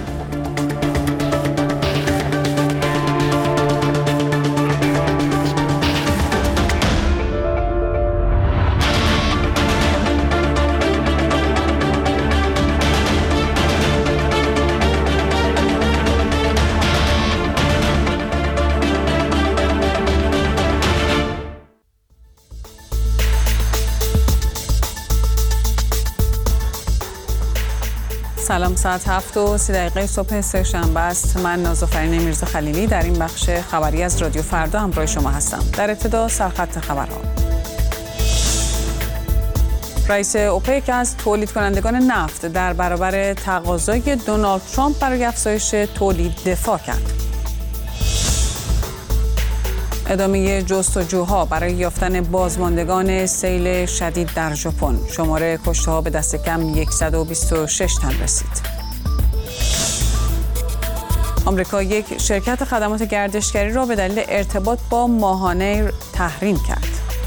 Speaker 1: سلام، ساعت هفت و سی دقیقه صبح سه شنبه است. من نازافرین میرزا خلیلی در این بخش خبری از رادیو فردا همراه شما هستم. در ابتدا سرخط خبرها. رئیس اوپک از تولید کنندگان نفت در برابر تقاضای دونالد ترامپ برای افزایش تولید دفاع کرد. ادامه جستجوها برای یافتن بازماندگان سیل شدید در ژاپن. شماره کشته‌ها به دست کم صد و بیست و شش تن رسید. آمریکا یک شرکت خدمات گردشگری را به دلیل ارتباط با ماهانه تحریم کرد.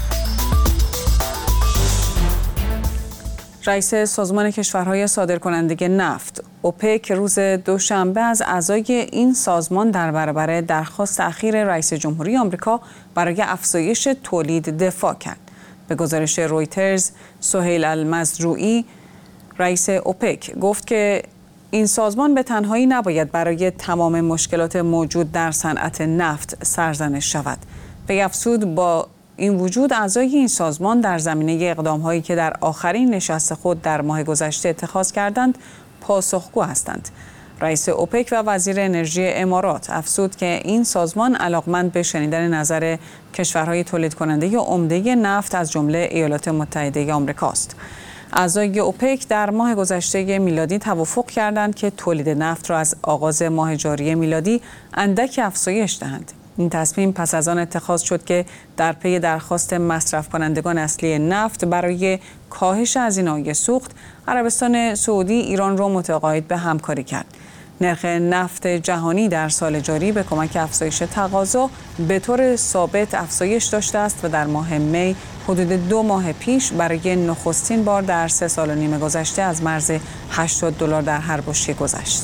Speaker 1: رئیس سازمان کشورهای صادرکننده نفت اوپک روز دوشنبه از اعضای این سازمان در برابر درخواست اخیر رئیس جمهوری آمریکا برای افزایش تولید دفاع کرد. به گزارش رویترز، سهیل المزروعی، رئیس اوپک، گفت که این سازمان به تنهایی نباید برای تمام مشکلات موجود در صنعت نفت سرزنش شود. پی افزود با این وجود اعضای این سازمان در زمینه اقدام‌هایی که در آخرین نشست خود در ماه گذشته اتخاذ کردند پاسخگو هستند. رئیس اوپک و وزیر انرژی امارات افزود که این سازمان علاقمند به شنیدن نظر کشورهای تولید کننده عمده نفت از جمله ایالات متحده آمریکا است. اعضای اوپک در ماه گذشته میلادی توافق کردند که تولید نفت را از آغاز ماه جاری میلادی اندک افزایش دهند. این تصمیم پس از آن اتخاذ شد که در پی درخواست مصرف کنندگان اصلی نفت برای کاهش هزینه‌های سوخت، عربستان سعودی ایران را متقاعد به همکاری کرد. نرخ نفت جهانی در سال جاری به کمک افزایش تقاضا به طور ثابت افزایش داشته است و در ماه می حدود دو ماه پیش برای نخستین بار در سه سال و نیم گذشته از مرز هشتاد دلار در هر بشکه گذشت.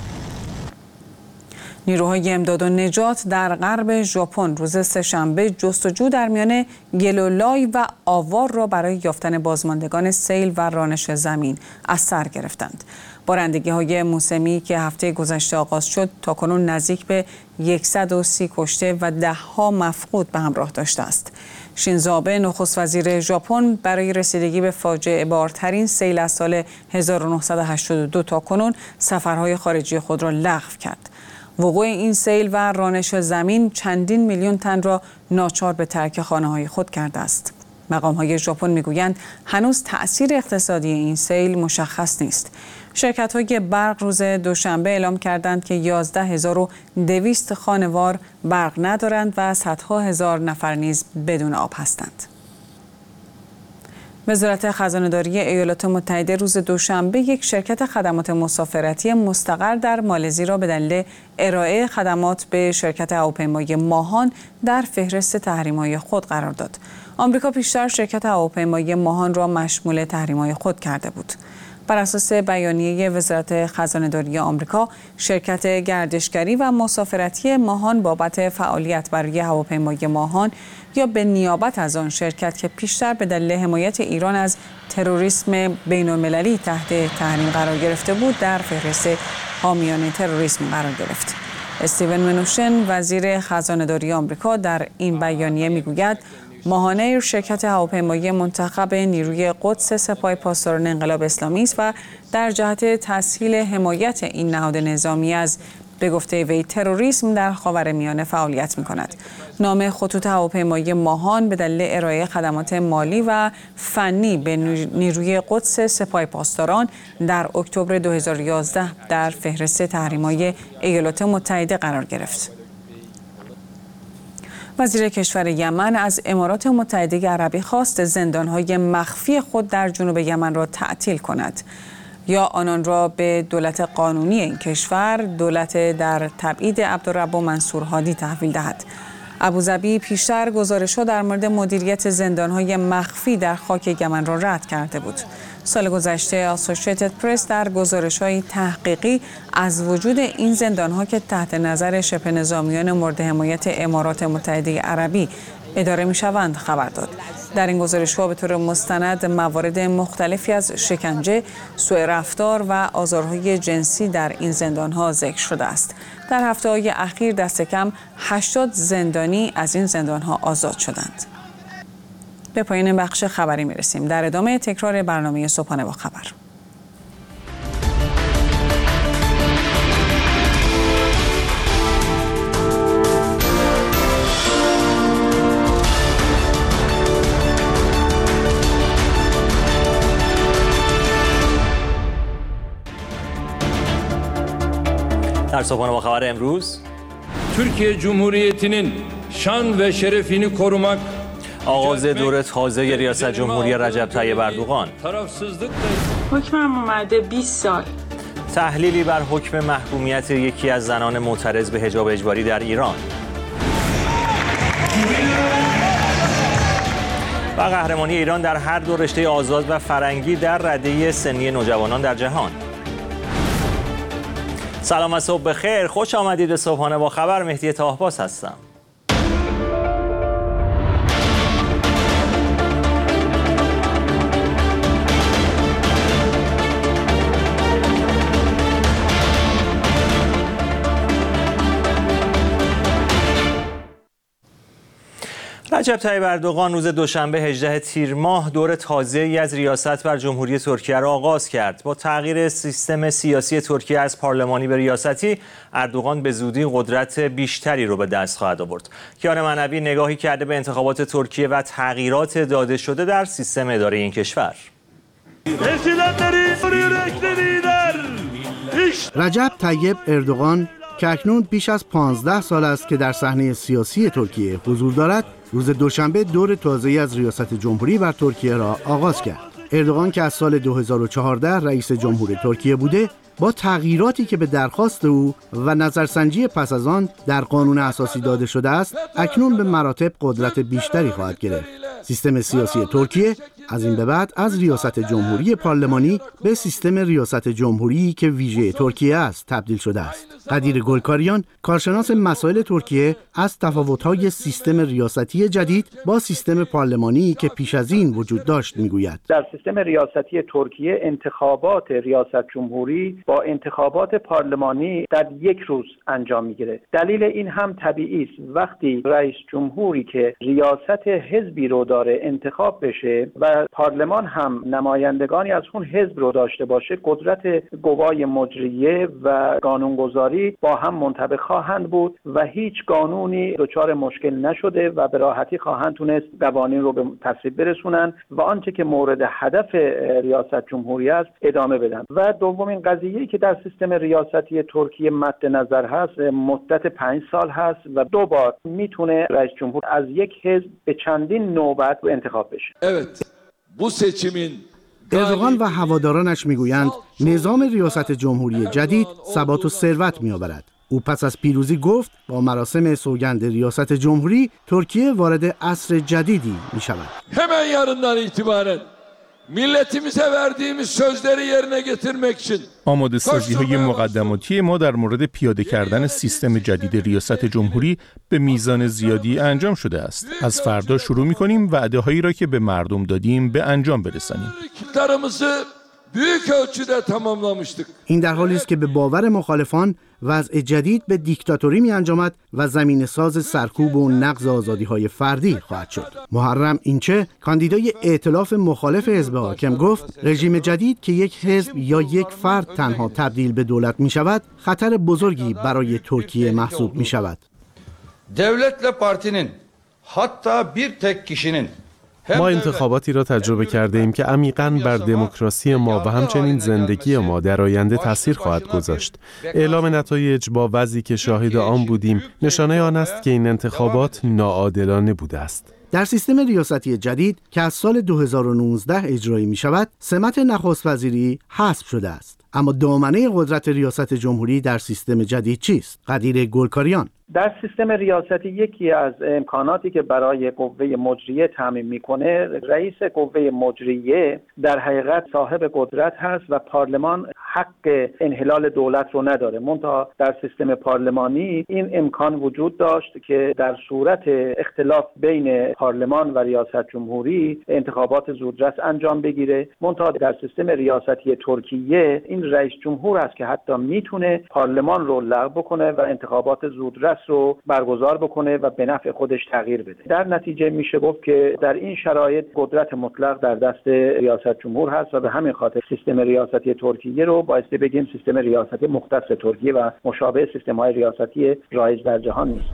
Speaker 1: نیروهای امداد و نجات در غرب ژاپن روز سه‌شنبه جستجو در میان گلولای و آوار را برای یافتن بازماندگان سیل و رانش زمین از سر گرفتند. بارندگی‌های موسمی که هفته گذشته آغاز شد تاکنون نزدیک به صد و سی کشته و ده‌ها مفقود به همراه داشته است. شینزو آبه نخست وزیر ژاپن برای رسیدگی به فاجعه بارترین سیل از سال هزار و نهصد و هشتاد و دو تاکنون سفرهای خارجی خود را لغو کرد. وقوع این سیل و رانش زمین چندین میلیون تن را ناچار به ترک خانه‌های خود کرده است. مقام‌های ژاپن می‌گویند هنوز تأثیر اقتصادی این سیل مشخص نیست. شرکت‌های برق روز دوشنبه اعلام کردند که یازده هزار و دویست خانوار برق ندارند و صدها هزار نفر نیز بدون آب هستند. وزارت خزانه‌داری ایالات متحده روز دوشنبه یک شرکت خدمات مسافرتی مستقر در مالزی را به دلیل ارائه خدمات به شرکت هواپیمایی ماهان در فهرست تحریم‌های خود قرار داد. آمریکا پیشتر شرکت هواپیمایی ماهان را مشمول تحریم‌های خود کرده بود. بر اساس بیانیه وزارت خزانه‌داری آمریکا، شرکت گردشگری و مسافرتی ماهان بابت فعالیت برای هواپیمای ماهان یا به نیابت از آن شرکت که پیشتر به دلیل حمایت ایران از تروریسم بین‌المللی تحت تحریم قرار گرفته بود در فهرست حامیان تروریسم قرار گرفت. استیون منوشن وزیر خزانه‌داری آمریکا در این بیانیه میگوید ماهانه شرکت هواپیمایی منتخب نیروی قدس سپاه پاسداران انقلاب اسلامی است و در جهت تسهیل حمایت این نهاد نظامی از به گفته وی تروریسم در خاورمیانه فعالیت می‌کند. نام خطوط هواپیمایی ماهان به دلیل ارائه خدمات مالی و فنی به نیروی قدس سپاه پاسداران در اکتبر دو هزار و یازده در فهرست تحریم‌های ایالات متحده قرار گرفت. وزیر کشور یمن از امارات متحده عربی خواست زندان‌های مخفی خود در جنوب یمن را تعطیل کند یا آنان را به دولت قانونی این کشور، دولت در تبعید عبدالرب منصور هادی تحویل دهد. ابوظبی پیشتر گزارش‌ها در مورد مدیریت زندان‌های مخفی در خاک یمن را رد کرده بود. سال گذشته اسوسییتد پرس در گزارش‌های تحقیقی از وجود این زندان‌ها که تحت نظر شبه نظامیان مورد حمایت امارات متحده عربی اداره می‌شوند خبر داد. در این گزارش‌ها به طور مستند موارد مختلفی از شکنجه، سوء رفتار و آزارهای جنسی در این زندان‌ها ذکر شده است. در هفته‌های اخیر دست کم هشتاد زندانی از این زندان‌ها آزاد شدند. به پایان بخش خبری می‌رسیم. در ادامه تکرار برنامه صبحانه با خبر.
Speaker 3: در صبحانه با خبر امروز،
Speaker 4: Türkiye Cumhuriyeti'nin şan ve şerefini korumak
Speaker 3: آغاز دور تازه ریاست جمهوری رجب طیب اردوغان،
Speaker 5: حکمم اومده بیست سال.
Speaker 3: تحلیلی بر حکم محکومیت یکی از زنان معترض به حجاب اجباری در ایران و قهرمانی ایران در هر دو رشته آزاد و فرنگی در رده سنی نوجوانان در جهان. سلام و صبح بخیر، خوش آمدید به صبحانه با خبر. مهدی طاهباز هستم. رجب طیب اردوغان روز دوشنبه هجدهم تیر ماه دور تازه‌ای از ریاست بر جمهوری ترکیه را آغاز کرد. با تغییر سیستم سیاسی ترکیه از پارلمانی به ریاستی، اردوغان به زودی قدرت بیشتری رو به دست خواهد آورد. کیان معنوی نگاهی کرده به انتخابات ترکیه و تغییرات داده شده در سیستم اداری این کشور.
Speaker 6: رجب طیب اردوغان که اکنون بیش از پانزده سال است که در صحنه سیاسی ترکیه حضور دارد، روز دوشنبه دور تازه‌ای از ریاست جمهوری بر ترکیه را آغاز کرد. اردوغان که از سال دو هزار و چهارده رئیس جمهور ترکیه بوده، با تغییراتی که به درخواست او و نظرسنجی پس از آن در قانون اساسی داده شده است، اکنون به مراتب قدرت بیشتری خواهد گرفت. سیستم سیاسی ترکیه از این به بعد از ریاست جمهوری پارلمانی به سیستم ریاست جمهوری که ویژه ترکیه است تبدیل شده است. قدیر گلکاریان، کارشناس مسائل ترکیه، از تفاوت‌های سیستم ریاستی جدید با سیستم پارلمانی که پیش از این وجود داشت میگوید.
Speaker 7: در سیستم ریاستی ترکیه انتخابات ریاست جمهوری با انتخابات پارلمانی در یک روز انجام میگیره. دلیل این هم طبیعی است. وقتی رئیس جمهوری که ریاست حزبی رو داره انتخاب بشه و پارلمان هم نمایندگانی از اون حزب رو داشته باشه، قدرت قوای مجریه و قانونگذاری با هم منطبق خواهند بود و هیچ قانونی دچار مشکل نشده و به راحتی خواهند تونست قوانین رو به تصویب برسونن و آنچه که مورد هدف ریاست جمهوری است ادامه بدن. و دومین قضیه‌ای که در سیستم ریاستی ترکیه مد نظر هست، مدت پنج سال هست و دو بار میتونه رئیس جمهور از یک حزب به چندین نوبت انتخاب بشه.
Speaker 4: Evet. Bu seçimin
Speaker 6: اردوغان و هوادارانش میگویند نظام ریاست جمهوری جدید ثبات و ثروت میآورد. او پس از پیروزی گفت با مراسم سوگند ریاست جمهوری ترکیه وارد عصر جدیدی می شود.
Speaker 4: hemen yarından itibaren milletimize verdiğimiz sözleri yerine getirmek için
Speaker 8: آماده سازی های مقدماتی ما در مورد پیاده کردن سیستم جدید ریاست جمهوری به میزان زیادی انجام شده است. از فردا شروع می کنیم وعده هایی را که به مردم دادیم به انجام برسانیم.
Speaker 4: büyük ölçüde tamamlamıştık.
Speaker 6: این در حالی است که به باور مخالفان وضع جدید به دیکتاتوری می انجامد و زمین ساز سرکوب و نقض آزادی‌های فردی خواهد شد. محرم اینچه، کاندیدای ائتلاف مخالف حزب حاکم، گفت رژیم جدید که یک حزب یا یک فرد تنها تبدیل به دولت می شود، خطر بزرگی برای ترکیه محسوب می شود.
Speaker 9: Devletle partinin hatta bir tek kişinin
Speaker 10: ما انتخاباتی را تجربه کرده ایم که عمیقاً بر دموکراسی ما و همچنین زندگی ما در آینده تأثیر خواهد گذاشت. اعلام نتایج با وضعی که شاهد آن بودیم نشانه آن است که این انتخابات ناعادلانه بوده است.
Speaker 6: در سیستم ریاستی جدید که از سال دو هزار و نوزده اجرایی می شود، سمت نخست وزیری حذف شده است. اما دامنه قدرت ریاست جمهوری در سیستم جدید چیست؟ قدیر گلکاریان:
Speaker 7: در سیستم ریاستی یکی از امکاناتی که برای قوه مجریه تامین میکنه، رئیس قوه مجریه در حقیقت صاحب قدرت هست و پارلمان حق انحلال دولت رو نداره. منتها در سیستم پارلمانی این امکان وجود داشت که در صورت اختلاف بین پارلمان و ریاست جمهوری انتخابات زودرس انجام بگیره. منتها در سیستم ریاستی ترکیه این رئیس جمهور است که حتی میتونه پارلمان رو لغو بکنه و انتخابات زودرس رو برگزار بکنه و به نفع خودش تغییر بده. در نتیجه میشه گفت که در این شرایط قدرت مطلق در دست ریاست جمهور هست و به همین خاطر سیستم ریاستی ترکیه رو بایستی بگیم سیستم ریاستی مختص ترکیه و مشابه سیستم‌های ریاستی رایج در جهان نیست.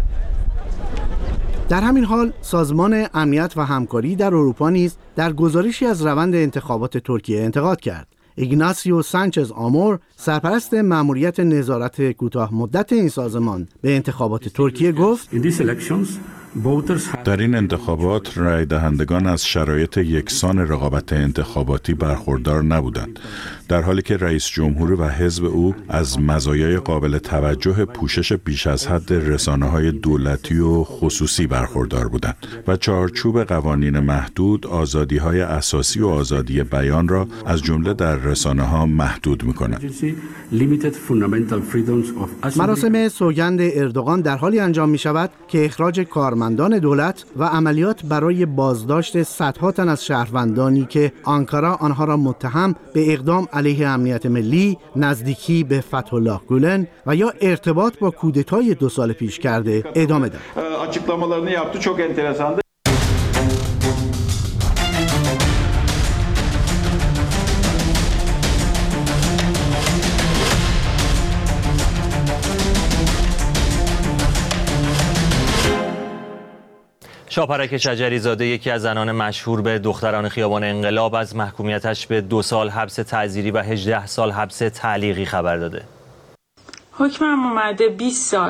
Speaker 6: در همین حال سازمان امنیت و همکاری در اروپا نیز در گزارشی از روند انتخابات ترکیه انتقاد کرد. ایگناسیو سانچز آمور، سرپرست مأموریت نظارت کوتاه مدت این سازمان به انتخابات ترکیه گفت:
Speaker 11: در این انتخابات رای دهندگان از شرایط یکسان رقابت انتخاباتی برخوردار نبودند، در حالی که رئیس جمهور و حزب او از مزایای قابل توجه پوشش بیش از حد رسانه‌های دولتی و خصوصی برخوردار بودند و چارچوب قوانین محدود آزادی‌های اساسی و آزادی بیان را از جمله در رسانه‌ها محدود می‌کند.
Speaker 6: مراسم سوگند اردوغان در حالی انجام می‌شود که اخراج کارمندان دولت و عملیات برای بازداشت صدها تن از شهروندانی که آنکارا آنها را متهم به اقدام علیه امنیت ملی، نزدیکی به فتح الله گولن و یا ارتباط با کودتای دو سال پیش کرده ادامه داد.
Speaker 12: Açıklamalarını yaptı, çok enteresandı.
Speaker 3: شاپرک شجری زاده، یکی از زنان مشهور به دختران خیابان انقلاب، از محکومیتش به دو سال حبس تعزیری و هجده سال حبس تعلیقی خبر داده.
Speaker 5: حکمم اومده بیست سال.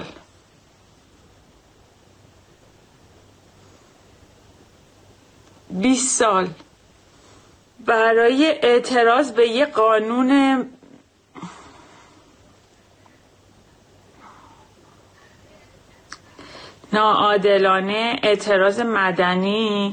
Speaker 5: بیست سال برای اعتراض به یه قانون ناعادلانه، اعتراض مدنی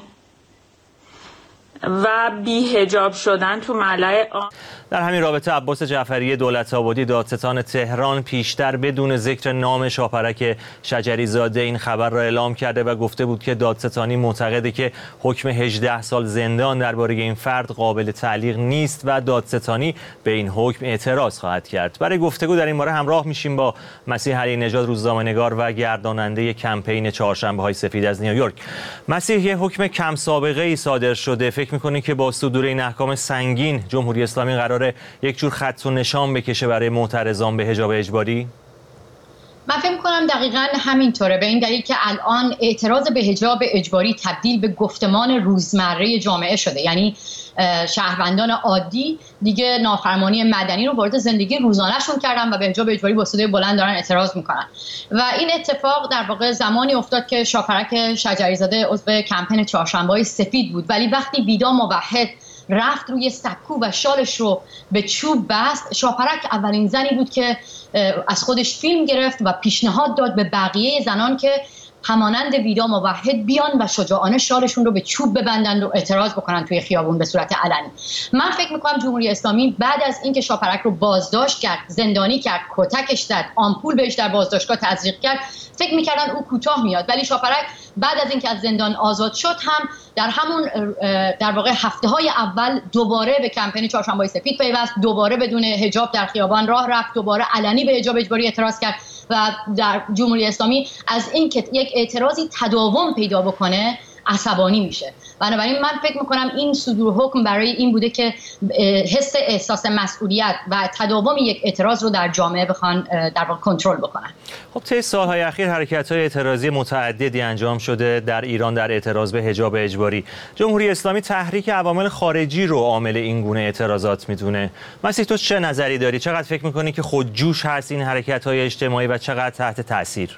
Speaker 5: و بی‌حجاب شدن تو ملأ عام.
Speaker 3: در همین رابطه عباس جعفری دولت‌آبادی، دادستان تهران، پیشتر بدون ذکر نام شاپرک شجری زاده این خبر را اعلام کرده و گفته بود که دادستانی معتقده که حکم هجده سال زندان درباره این فرد قابل تعلیق نیست و دادستانی به این حکم اعتراض خواهد کرد. برای گفتگو در این باره همراه میشیم با مسیح علی نژاد، روزنامه‌نگار و گرداننده کمپین چهارشنبه‌های سفید از نیویورک. مسیح، یه حکم کم سابقه ای صادر شده، فکر می‌کنی که با صدور این احکام سنگین جمهوری اسلامی قرار یک جور خط و نشان بکشه برای معترضان به حجاب اجباری؟
Speaker 13: من فکر می‌کنم دقیقاً همینطوره، به این دلیل که الان اعتراض به حجاب اجباری تبدیل به گفتمان روزمره جامعه شده. یعنی شهروندان عادی دیگه نافرمانی مدنی رو وارد زندگی روزانه‌شون کردن و به حجاب اجباری با صدای بلند دارن اعتراض میکنن و این اتفاق در واقع زمانی افتاد که شاپرک شجری زاده عضو کمپین چهارشنبه‌های سفید بود، ولی وقتی ویدا موحد رفت روی سکو و شالش رو به چوب بست، شاپرک اولین زنی بود که از خودش فیلم گرفت و پیشنهاد داد به بقیه زنان که همانند ویدا موحد بیان و شجاعانه شالشون رو به چوب ببندن و اعتراض بکنن توی خیابون به صورت علنی. من فکر میکنم جمهوری اسلامی بعد از اینکه شاپرک رو بازداشت کرد، زندانی کرد، کتکش زد، آمپول بهش در بازداشتگاه تزریق کرد، فکر میکردن او کوتاه میاد، ولی شاپرک بعد از اینکه از زندان آزاد شد هم در همون در واقع هفته‌های اول دوباره به کمپین چهارشنبه‌های سفید پیوست، دوباره بدون حجاب در خیابان راه رفت، دوباره علنی به حجاب اجباری اعتراض کرد و در جمهوری اسلامی از اینکه یک اعتراضی تداوم پیدا بکنه عصبانی میشه. بنابراین من فکر میکنم این صدور حکم برای این بوده که حس احساس مسئولیت و تداوم یک اعتراض رو در جامعه بخوان در واقع کنترل بکنن.
Speaker 3: خب طی سالهای اخیر حرکت‌های اعتراضی متعددی انجام شده در ایران در اعتراض به حجاب اجباری. جمهوری اسلامی تحریک عوامل خارجی رو عامل این گونه اعتراضات میدونه. مسیح، تو چه نظری داری؟ چقدر فکر میکنی که خودجوش هست این حرکت‌های اجتماعی و چقدر تحت تاثیر؟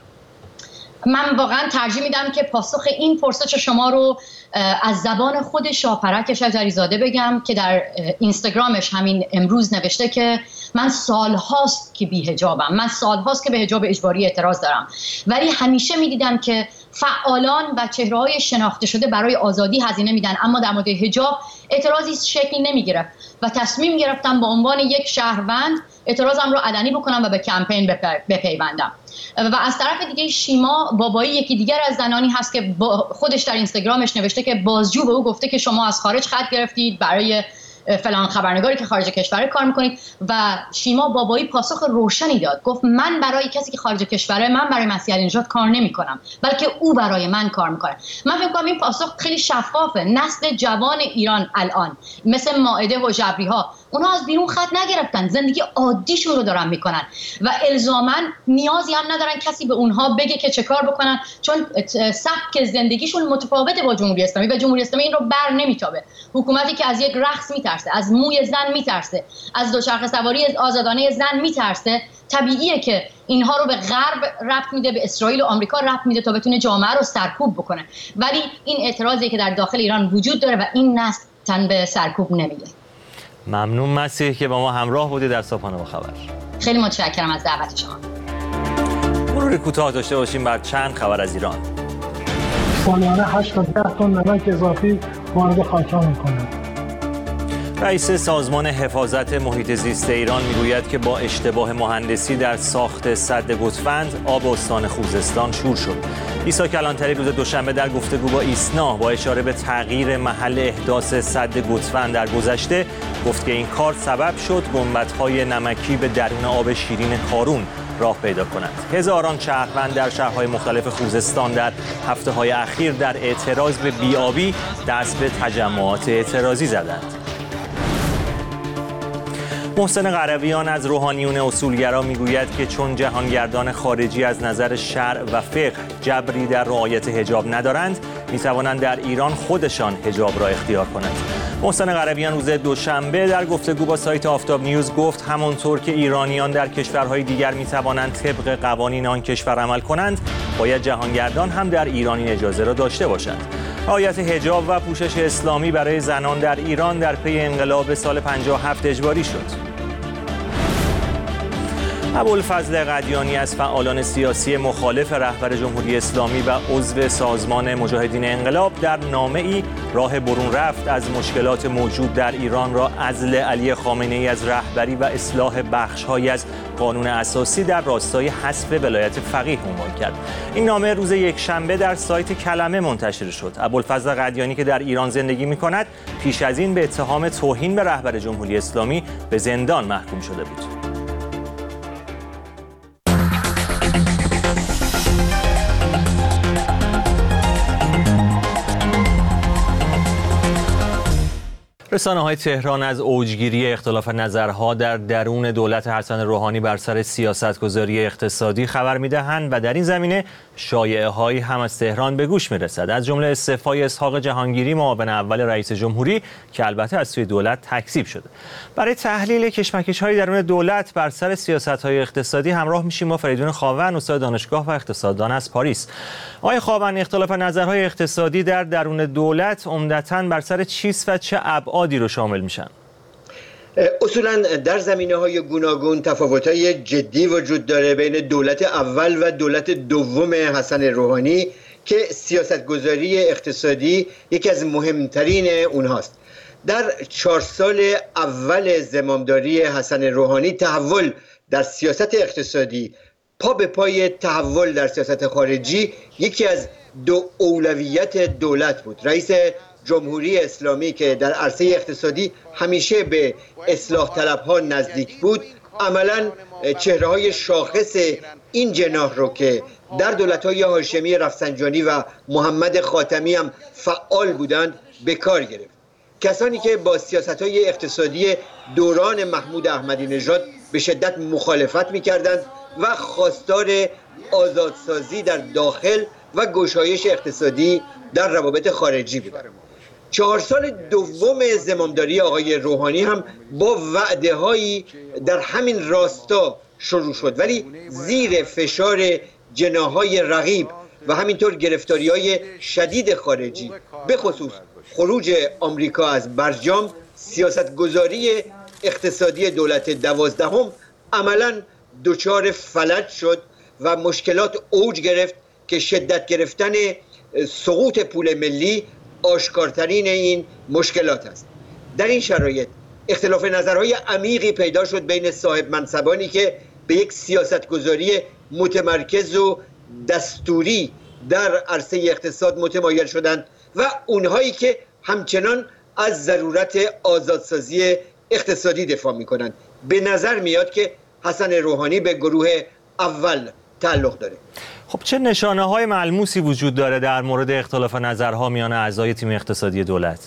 Speaker 13: من واقعا ترجیح میدم که پاسخ این پرسش شما رو از زبان خود شاپرک شجری زاده بگم که در اینستاگرامش همین امروز نوشته که من سالهاست که بی حجابم، من سالهاست که به حجاب اجباری اعتراض دارم، ولی همیشه میدیدم که فعالان و چهره‌های شناخته شده برای آزادی هزینه میدن، اما در مورد حجاب اعتراضی شکلی نمیگرفت و تصمیم گرفتم به عنوان یک شهروند اعتراضم رو علنی بکنم و به کمپین بپیوندم. و از طرف دیگه شیما بابایی یکی دیگر از زنانی هست که خودش در اینستاگرامش نوشته که بازجو به او گفته که شما از خارج خط گرفتید برای فلان خبرنگاری که خارج کشور کار میکنید و شیما بابایی پاسخ روشنی داد، گفت من برای کسی که خارج کشوره، من برای مسیح علی نژاد کار نمیکنم، بلکه او برای من کار میکنه. من فکر کنم این پاسخ خیلی شفافه. نسل جوان ایران الان مثل مائده و جبری ها، اونا از بیرون خط نگرفتن، زندگی عادیشون رو دارن میکنن و الزاما نیازی هم ندارن کسی به اونها بگه که چه کار بکنن، چون سبک زندگیشون متفاوته با جمهوری اسلامی و جمهوری اسلامی این رو بر نمیتابه. حکومتی که از یک رقص میترسه میترسه، از موی زن میترسه، از دوچرخه سواری آزادانه زن میترسه، طبیعیه که اینها رو به غرب ربط میده، به اسرائیل و آمریکا ربط میده تا بتونه جامعه رو سرکوب بکنه. ولی این اعتراضی که در داخل ایران وجود داره و این نسل تن به سرکوب نمیده.
Speaker 3: ممنون مسیح که با ما همراه بودی در صبحانه با خبر.
Speaker 13: خیلی متشکرم از دعوت شما.
Speaker 3: مروری کوتاه داشته باشیم بر چند خبر از ایران.
Speaker 14: سالانه هشت تا ده تن نمک اضافی وارد خاک‌ها می‌کنند.
Speaker 3: رئیس سازمان حفاظت محیط زیست ایران میگوید که با اشتباه مهندسی در ساخت سد گوسفند آب استان خوزستان شور شد. عیسی کلانتری روز دوشنبه در گفتگو با ایسنا با اشاره به تغییر محل احداث سد گوسفند در گذشته گفت که این کار سبب شد گنبدهای نمکی به درون آب شیرین کارون راه پیدا کنند. هزاران شهروند در شهرهای مختلف خوزستان در هفته‌های اخیر در اعتراض به بی‌آبی دست به تجمعات اعتراضی زدند. محسن قرویان از روحانیون اصولگرا میگوید که چون جهانگردان خارجی از نظر شرع و فقه جبری در رعایت حجاب ندارند، میتوانند در ایران خودشان حجاب را اختیار کنند. محسن قرویان روز دوشنبه در گفتگو با سایت آفتاب نیوز گفت همانطور که ایرانیان در کشورهای دیگر میتوانند طبق قوانین آن کشور عمل کنند، باید جهانگردان هم در ایران این اجازه را داشته باشند. رعایت حجاب و پوشش اسلامی برای زنان در ایران در پی انقلاب سال پنجاه و هفت اجباری شد. ابوالفضل قدیانی از فعالان سیاسی مخالف رهبر جمهوری اسلامی و عضو سازمان مجاهدین انقلاب در نامه‌ای راه برون رفت از مشکلات موجود در ایران را عزل علی خامنه‌ای از رهبری و اصلاح بخش‌هایی از قانون اساسی در راستای حذف ولایت فقیه عنوان کرد. این نامه روز یکشنبه در سایت کلمه منتشر شد. ابوالفضل قدیانی که در ایران زندگی می‌کند، پیش از این به اتهام توهین به رهبر جمهوری اسلامی به زندان محکوم شده بود. رسانه‌های تهران از اوجگیری اختلاف نظرها در درون دولت حسن روحانی بر سر سیاستگذاری اقتصادی خبر می‌دهند و در این زمینه شایعه‌هایی هم از تهران به گوش می‌رسد، از جمله استعفای اسحاق جهانگیری معاون اول رئیس جمهوری که البته از سوی دولت تکذیب شده. برای تحلیل کشمکش‌های درون دولت بر سر سیاست‌های اقتصادی همراه می‌شیم با فریدون خاون، استاد دانشگاه و اقتصاددان از پاریس. آقای خاون، اختلاف نظرهای اقتصادی در درون دولت عمدتاً بر سر چیست و چه ابعادی رو شامل میشن؟
Speaker 15: اصولا در زمینه‌های گوناگون تفاوت‌های جدی وجود داره بین دولت اول و دولت دوم حسن روحانی که سیاستگذاری اقتصادی یکی از مهمترین اونهاست. در چهار سال اول زمامداری حسن روحانی تحول در سیاست اقتصادی پا به پای تحول در سیاست خارجی یکی از دو اولویت دولت بود. رئیس جمهوری اسلامی که در عرصه اقتصادی همیشه به اصلاح طلبها نزدیک بود، عملاً چهره‌های شاخص این جناح رو که در دولت‌های هاشمی رفسنجانی و محمد خاتمی هم فعال بودند به کار گرفت. کسانی که با سیاست‌های اقتصادی دوران محمود احمدی نژاد به شدت مخالفت می‌کردند و خواستار آزادسازی در داخل و گشایش اقتصادی در روابط خارجی بودند. چهار سال دوم زمامداری آقای روحانی هم با وعده هایی در همین راستا شروع شد، ولی زیر فشار جناح‌های رقیب و همینطور گرفتاری‌های شدید خارجی، به خصوص خروج آمریکا از برجام، سیاستگذاری اقتصادی دولت دوازدهم عملاً دچار فلج شد و مشکلات اوج گرفت که شدت گرفتن سقوط پول ملی آشکارترین این مشکلات است. در این شرایط اختلاف نظرهای عمیقی پیدا شد بین صاحب منصبانی که به یک سیاستگذاری متمرکز و دستوری در عرصه اقتصاد متمایل شدند و اونهایی که همچنان از ضرورت آزادسازی اقتصادی دفاع می‌کنند. به نظر میاد که حسن روحانی به گروه اول تعلق داره.
Speaker 3: خب چه نشانه‌های ملموسی وجود داره در مورد اختلاف نظرها میان اعضای تیم اقتصادی دولت؟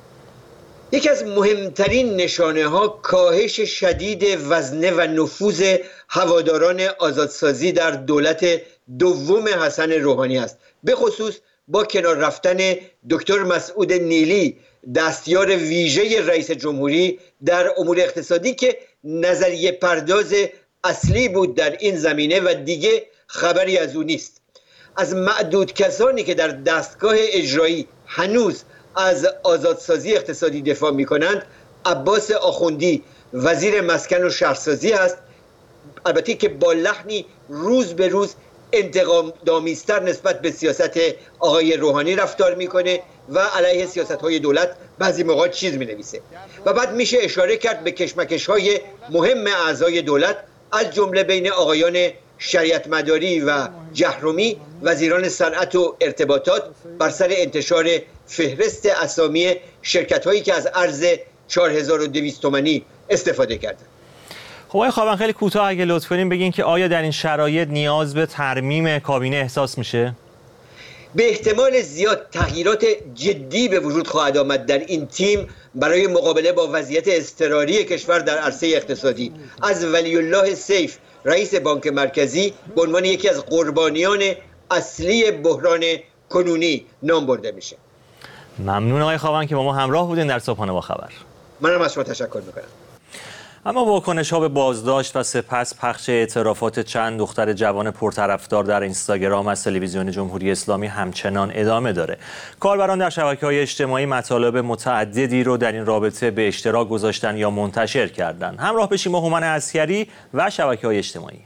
Speaker 15: یکی از مهمترین نشانه‌ها کاهش شدید وزنه و نفوذ هواداران آزادسازی در دولت دوم حسن روحانی است، به خصوص با کنار رفتن دکتر مسعود نیلی دستیار ویژه رئیس جمهوری در امور اقتصادی که نظریه پرداز اصلی بود در این زمینه و دیگه خبری از او نیست. از معدود کسانی که در دستگاه اجرایی هنوز از آزادسازی اقتصادی دفاع می کنند عباس آخوندی وزیر مسکن و شهرسازی هست، البته که با لحنی روز به روز انتقام دامیزتر نسبت به سیاست آقای روحانی رفتار میکنه و علیه سیاست های دولت بعضی موقع چیز می نویسه و بعد میشه اشاره کرد به کشمکش های مهم اعضای دولت از جمله بین آقایان شریعت مداری و جهرومی وزیران صنعت و ارتباطات بر سر انتشار فهرست اسامی شرکت هایی که از ارز چهار هزار و دویست تومانی استفاده کردند.
Speaker 3: خب آقای خاون خیلی کوتاه اگه لطف کنین بگین که آیا در این شرایط نیاز به ترمیم کابینه احساس میشه؟
Speaker 15: به احتمال زیاد تغییرات جدی به وجود خواهد آمد در این تیم برای مقابله با وضعیت اضطراری کشور در عرصه اقتصادی. از ولی الله سیف رئیس بانک مرکزی به عنوان یکی از قربانیان اصلی بحران کنونی نام برده میشه.
Speaker 3: ممنون آقای خاون که با ما همراه بودین در صبحانه با خبر.
Speaker 15: منم از شما تشکر میکنم.
Speaker 3: اما واکنش‌ها به بازداشت و سپس پخش اعترافات چند دختر جوان پرطرفدار در اینستاگرام از تلویزیون جمهوری اسلامی همچنان ادامه داره. کاربران در شبکه‌های اجتماعی مطالب متعددی رو در این رابطه به اشتراک گذاشتن یا منتشر کردن. همراه بشیم با هومن عسکری و شبکه‌های اجتماعی.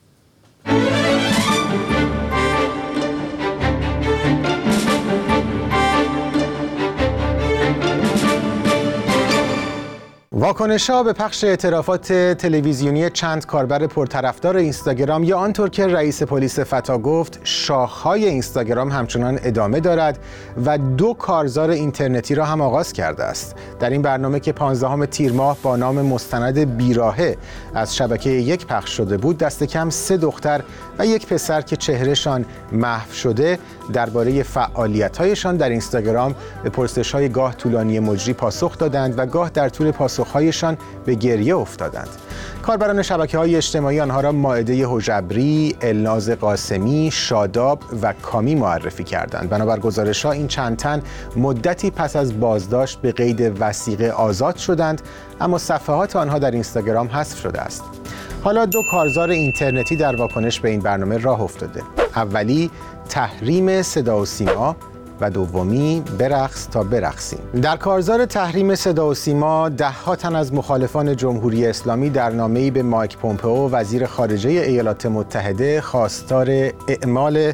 Speaker 16: واکنش‌ها به پخش اعترافات تلویزیونی چند کاربر پرطرفدار اینستاگرام یا آنطور که رئیس پلیس فتا گفت شاخه‌های اینستاگرام همچنان ادامه دارد و دو کارزار اینترنتی را هم آغاز کرده است. در این برنامه که پانزدهم تیر ماه با نام مستند بیراهه از شبکه یک پخش شده بود، دست کم سه دختر و یک پسر که چهرهشان محو شده درباره فعالیت‌هایشان در اینستاگرام به پرسش‌های گاه طولانی مجری پاسخ دادند و گاه در طول پاسخ‌هایشان به گریه افتادند. کاربران شبکه‌های اجتماعی آنها را مائده حجبری، الناز قاسمی، شاداب و کامی معرفی کردند. بنابر گزارش‌ها این چند تن مدتی پس از بازداشت به قید وثیقه آزاد شدند، اما صفحات آنها در اینستاگرام حذف شده است. حالا دو کارزار اینترنتی در واکنش به این برنامه راه افتاده. اولی تحریم صدا و سیما و دومی برقص تا برقصیم. در کارزار تحریم صدا و سیما ده ها تن از مخالفان جمهوری اسلامی در نامه‌ای به مایک پومپئو وزیر خارجه ایالات متحده خواستار اعمال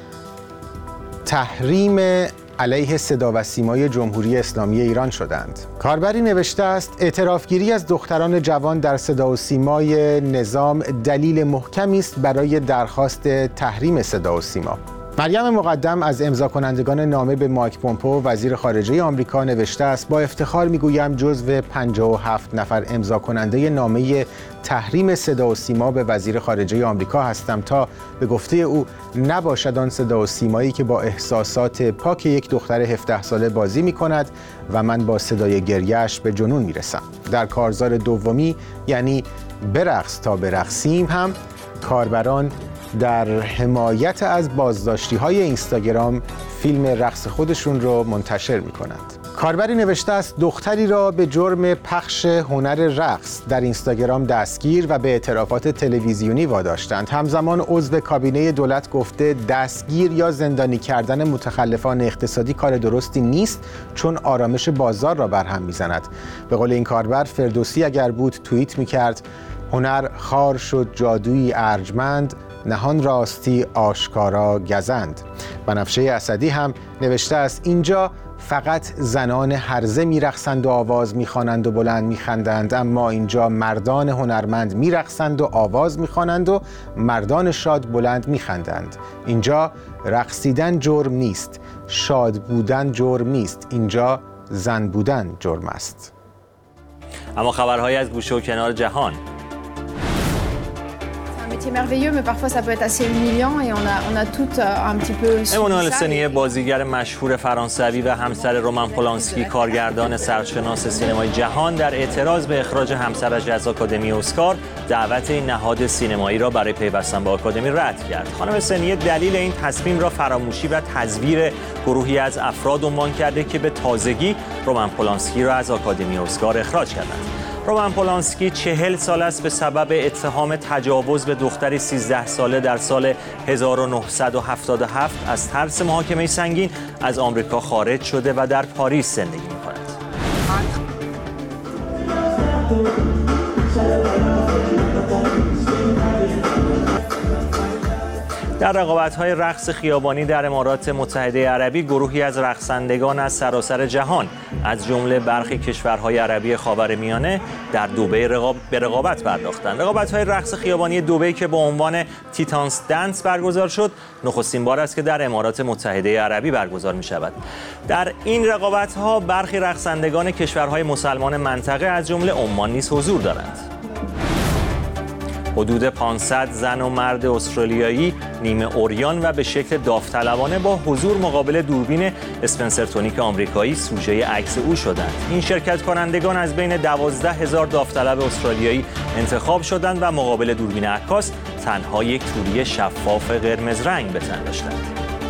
Speaker 16: تحریم علیه صدا و سیمای جمهوری اسلامی ایران شدند. کاربری نوشته است اعترافگیری از دختران جوان در صدا و سیمای نظام دلیل محکمی است برای درخواست تحریم صدا و سیما. مریم مقدم از امضا کنندگان نامه به مایک پومپئو وزیر خارجه آمریکا نوشته است با افتخار میگویم جزو پنجاه و هفت نفر امضا کننده نامه تحریم صدا و سیما به وزیر خارجه آمریکا هستم تا به گفته او نباشد آن صدا و سیمایی که با احساسات پاک یک دختر هفده ساله بازی می کند و من با صدای گریه‌اش به جنون می رسم. در کارزار دومی یعنی برقص تا برقصیم هم کاربران در حمایت از بازداشتی های اینستاگرام فیلم رقص خودشون رو منتشر می کنند. کاربری نوشته است دختری را به جرم پخش هنر رقص در اینستاگرام دستگیر و به اعترافات تلویزیونی واداشتند. همزمان عضو کابینه دولت گفته دستگیر یا زندانی کردن متخلفان اقتصادی کار درستی نیست چون آرامش بازار را برهم میزند. به قول این کاربر فردوسی اگر بود توییت میکرد هنر خار شد جادویی ارجمند نهان راستی آشکارا گزند. بنفشه اسدی هم نوشته است اینجا فقط زنان هرزه میرقصند و آواز میخوانند و بلند میخندند، اما اینجا مردان هنرمند میرقصند و آواز میخوانند و مردان شاد بلند میخندند. اینجا رقصیدن جرم نیست، شاد بودن جرم نیست، اینجا زن بودن جرم است.
Speaker 3: اما خبرهایی از گوشه و کنار جهان. امانوئل سنیه بازیگر مشهور فرانسوی و همسر رومن پولانسکی کارگردان سرشناس سینمای جهان در اعتراض به اخراج همسرش از آکادمی اسکار دعوت این نهاد سینمایی را برای پیوستن به آکادمی رد کرد. خانم سنیه دلیل این تصمیم را فراموشی و تزویر گروهی از افراد عنوان کرده که به تازگی رومن پولانسکی را از آکادمی اسکار اخراج کردند. رومن پولانسکی چهل سال است به سبب اتهام تجاوز به دختری سیزده ساله در سال هزار و نهصد و هفتاد و هفت از ترس محاکمه سنگین از آمریکا خارج شده و در پاریس زندگی می‌کند. در رقابت‌های رقص خیابانی در امارات متحده عربی گروهی از رقصندگان از سراسر جهان از جمله برخی کشورهای عربی خاورمیانه در دبی رقاب... به رقابت پرداختند. رقابت‌های رقص خیابانی دبی که با عنوان تیتانس دنس برگزار شد، نخستین بار است که در امارات متحده عربی برگزار می‌شود. در این رقابت‌ها برخی رقصندگان کشورهای مسلمان منطقه از جمله عمان نیز حضور دارند. حدود پانصد زن و مرد استرالیایی نیمه عریان و به شکل داوطلبانه با حضور مقابل دوربین اسپنسر تونیک آمریکایی سوژه عکس او شدند. این شرکت کنندگان از بین دوازده هزار داوطلب استرالیایی انتخاب شدند و مقابل دوربین عکاس تنها یک توری شفاف قرمز رنگ به تن داشتند.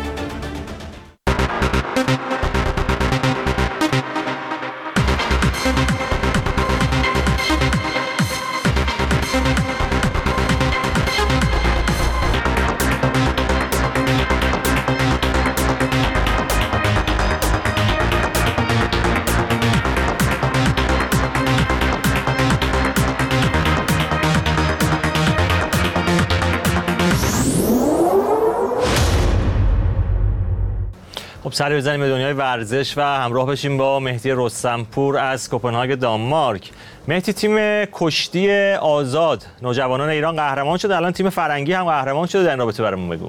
Speaker 3: سری بزنیم به دنیای ورزش و همراه بشیم با مهدی رستمپور از کوپنهاگ دانمارک. مهدی، تیم کشتی آزاد نوجوانان ایران قهرمان شد، الان تیم فرنگی هم قهرمان شده، در این رابطه برامون بگو.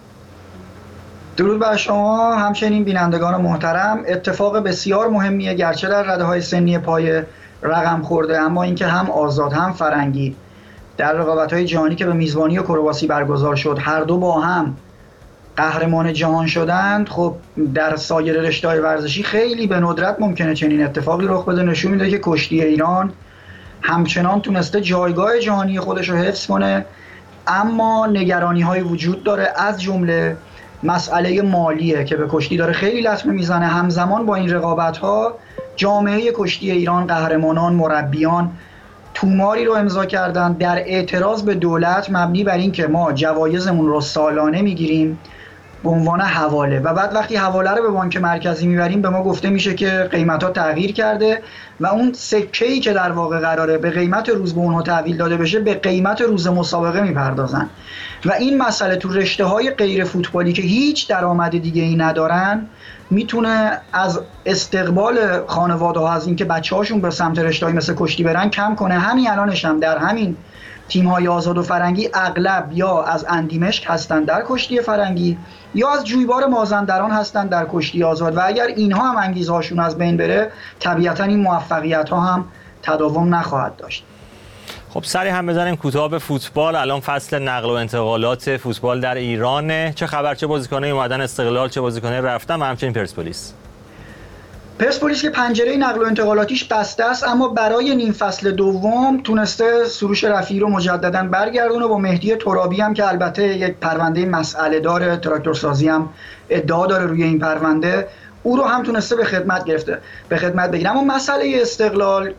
Speaker 17: درود بر شما، همچنین بینندگان محترم. اتفاق بسیار مهمیه گرچه در رده‌های سنی پای رقم خورده، اما اینکه هم آزاد هم فرنگی در رقابت‌های جهانی که به میزبانی کرواسی برگزار شد هر دو با هم قهرمان جهان شدند، خب در سایر رشته‌های ورزشی خیلی به ندرت ممکنه چنین اتفاقی رخ بده. نشون میده که کشتی ایران همچنان تونسته جایگاه جهانی خودش رو حفظ کنه، اما نگرانی‌های وجود داره، از جمله مسئله مالیه که به کشتی داره خیلی لطمه میزنه. همزمان با این رقابت‌ها جامعه کشتی ایران، قهرمانان، مربیان توماری رو امضا کردن در اعتراض به دولت مبنی بر این که ما جوایزمون رو سالانه میگیریم به عنوان حواله و بعد وقتی حواله رو به بانک مرکزی میبریم به ما گفته میشه که قیمت‌ها تغییر کرده و اون سکه‌ای که در واقع قراره به قیمت روز به اونها تحویل داده بشه به قیمت روز مسابقه میپردازن و این مسئله تو رشته‌های غیر فوتبالی که هیچ درآمد دیگه‌ای ندارن میتونه از استقبال خانواده‌ها، از اینکه بچه‌هاشون به سمت رشته‌های مثل کشتی برن کم کنه. همین الانش هم در همین تیم‌های آزاد و فرنگی اغلب یا از اندیمشک هستن در کشتی فرنگی یا از جویبار مازندران هستن در کشتی آزاد و اگر اینها هم انگیزه‌هاشون از بین بره طبیعتاً این موفقیت‌ها هم تداوم نخواهد داشت.
Speaker 3: خب سری هم بزنیم کوتاه به فوتبال. الان فصل نقل و انتقالات فوتبال در ایرانه. چه خبر؟ چه بازیکنایی اومدن استقلال، چه بازیکنایی رفتن و همچنین پرسپولیس؟
Speaker 17: پرسپولیس که پنجره نقل و انتقالاتیش بسته است، اما برای نیم فصل دوم تونسته سروش رفیعی رو مجددا برگردونه. با مهدی ترابی هم که البته یک پرونده مسئله داره، تراکتورسازی هم ادعا داره روی این پرونده، او رو هم تونسته به خدمت گرفته به خدمت بگیره. اما مسئله استقلال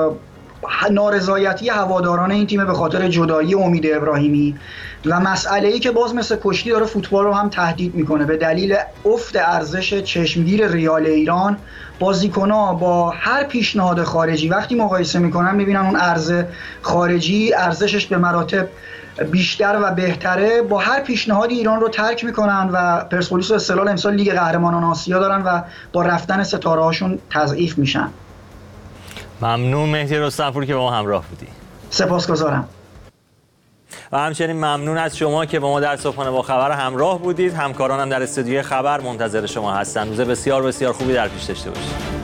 Speaker 17: نارضایتی هواداران این تیم به خاطر جدایی امید ابراهیمی و مسئله‌ای که باز مثل کشتی داره فوتبال رو هم تهدید میکنه به دلیل افت ارزش چشمگیر ریال ایران. بازیکن‌ها با هر پیشنهاد خارجی وقتی مقایسه میکنن میبینن اون ارز خارجی ارزشش به مراتب بیشتر و بهتره، با هر پیشنهادی ایران رو ترک میکنن و پرسپولیس و استقلال امسال لیگ قهرمانان آسیا دارن و با رفتن ستاره‌هاشون تضعیف میشن.
Speaker 3: ممنون مهدی رستمپور که با ما همراه بودی.
Speaker 17: سپاسگزارم.
Speaker 3: و همچنین ممنون از شما که با ما در صبحانه با خبر همراه بودید. همکارانم در استودیوی خبر منتظر شما هستند. روز بسیار بسیار خوبی در پیش داشته باشید.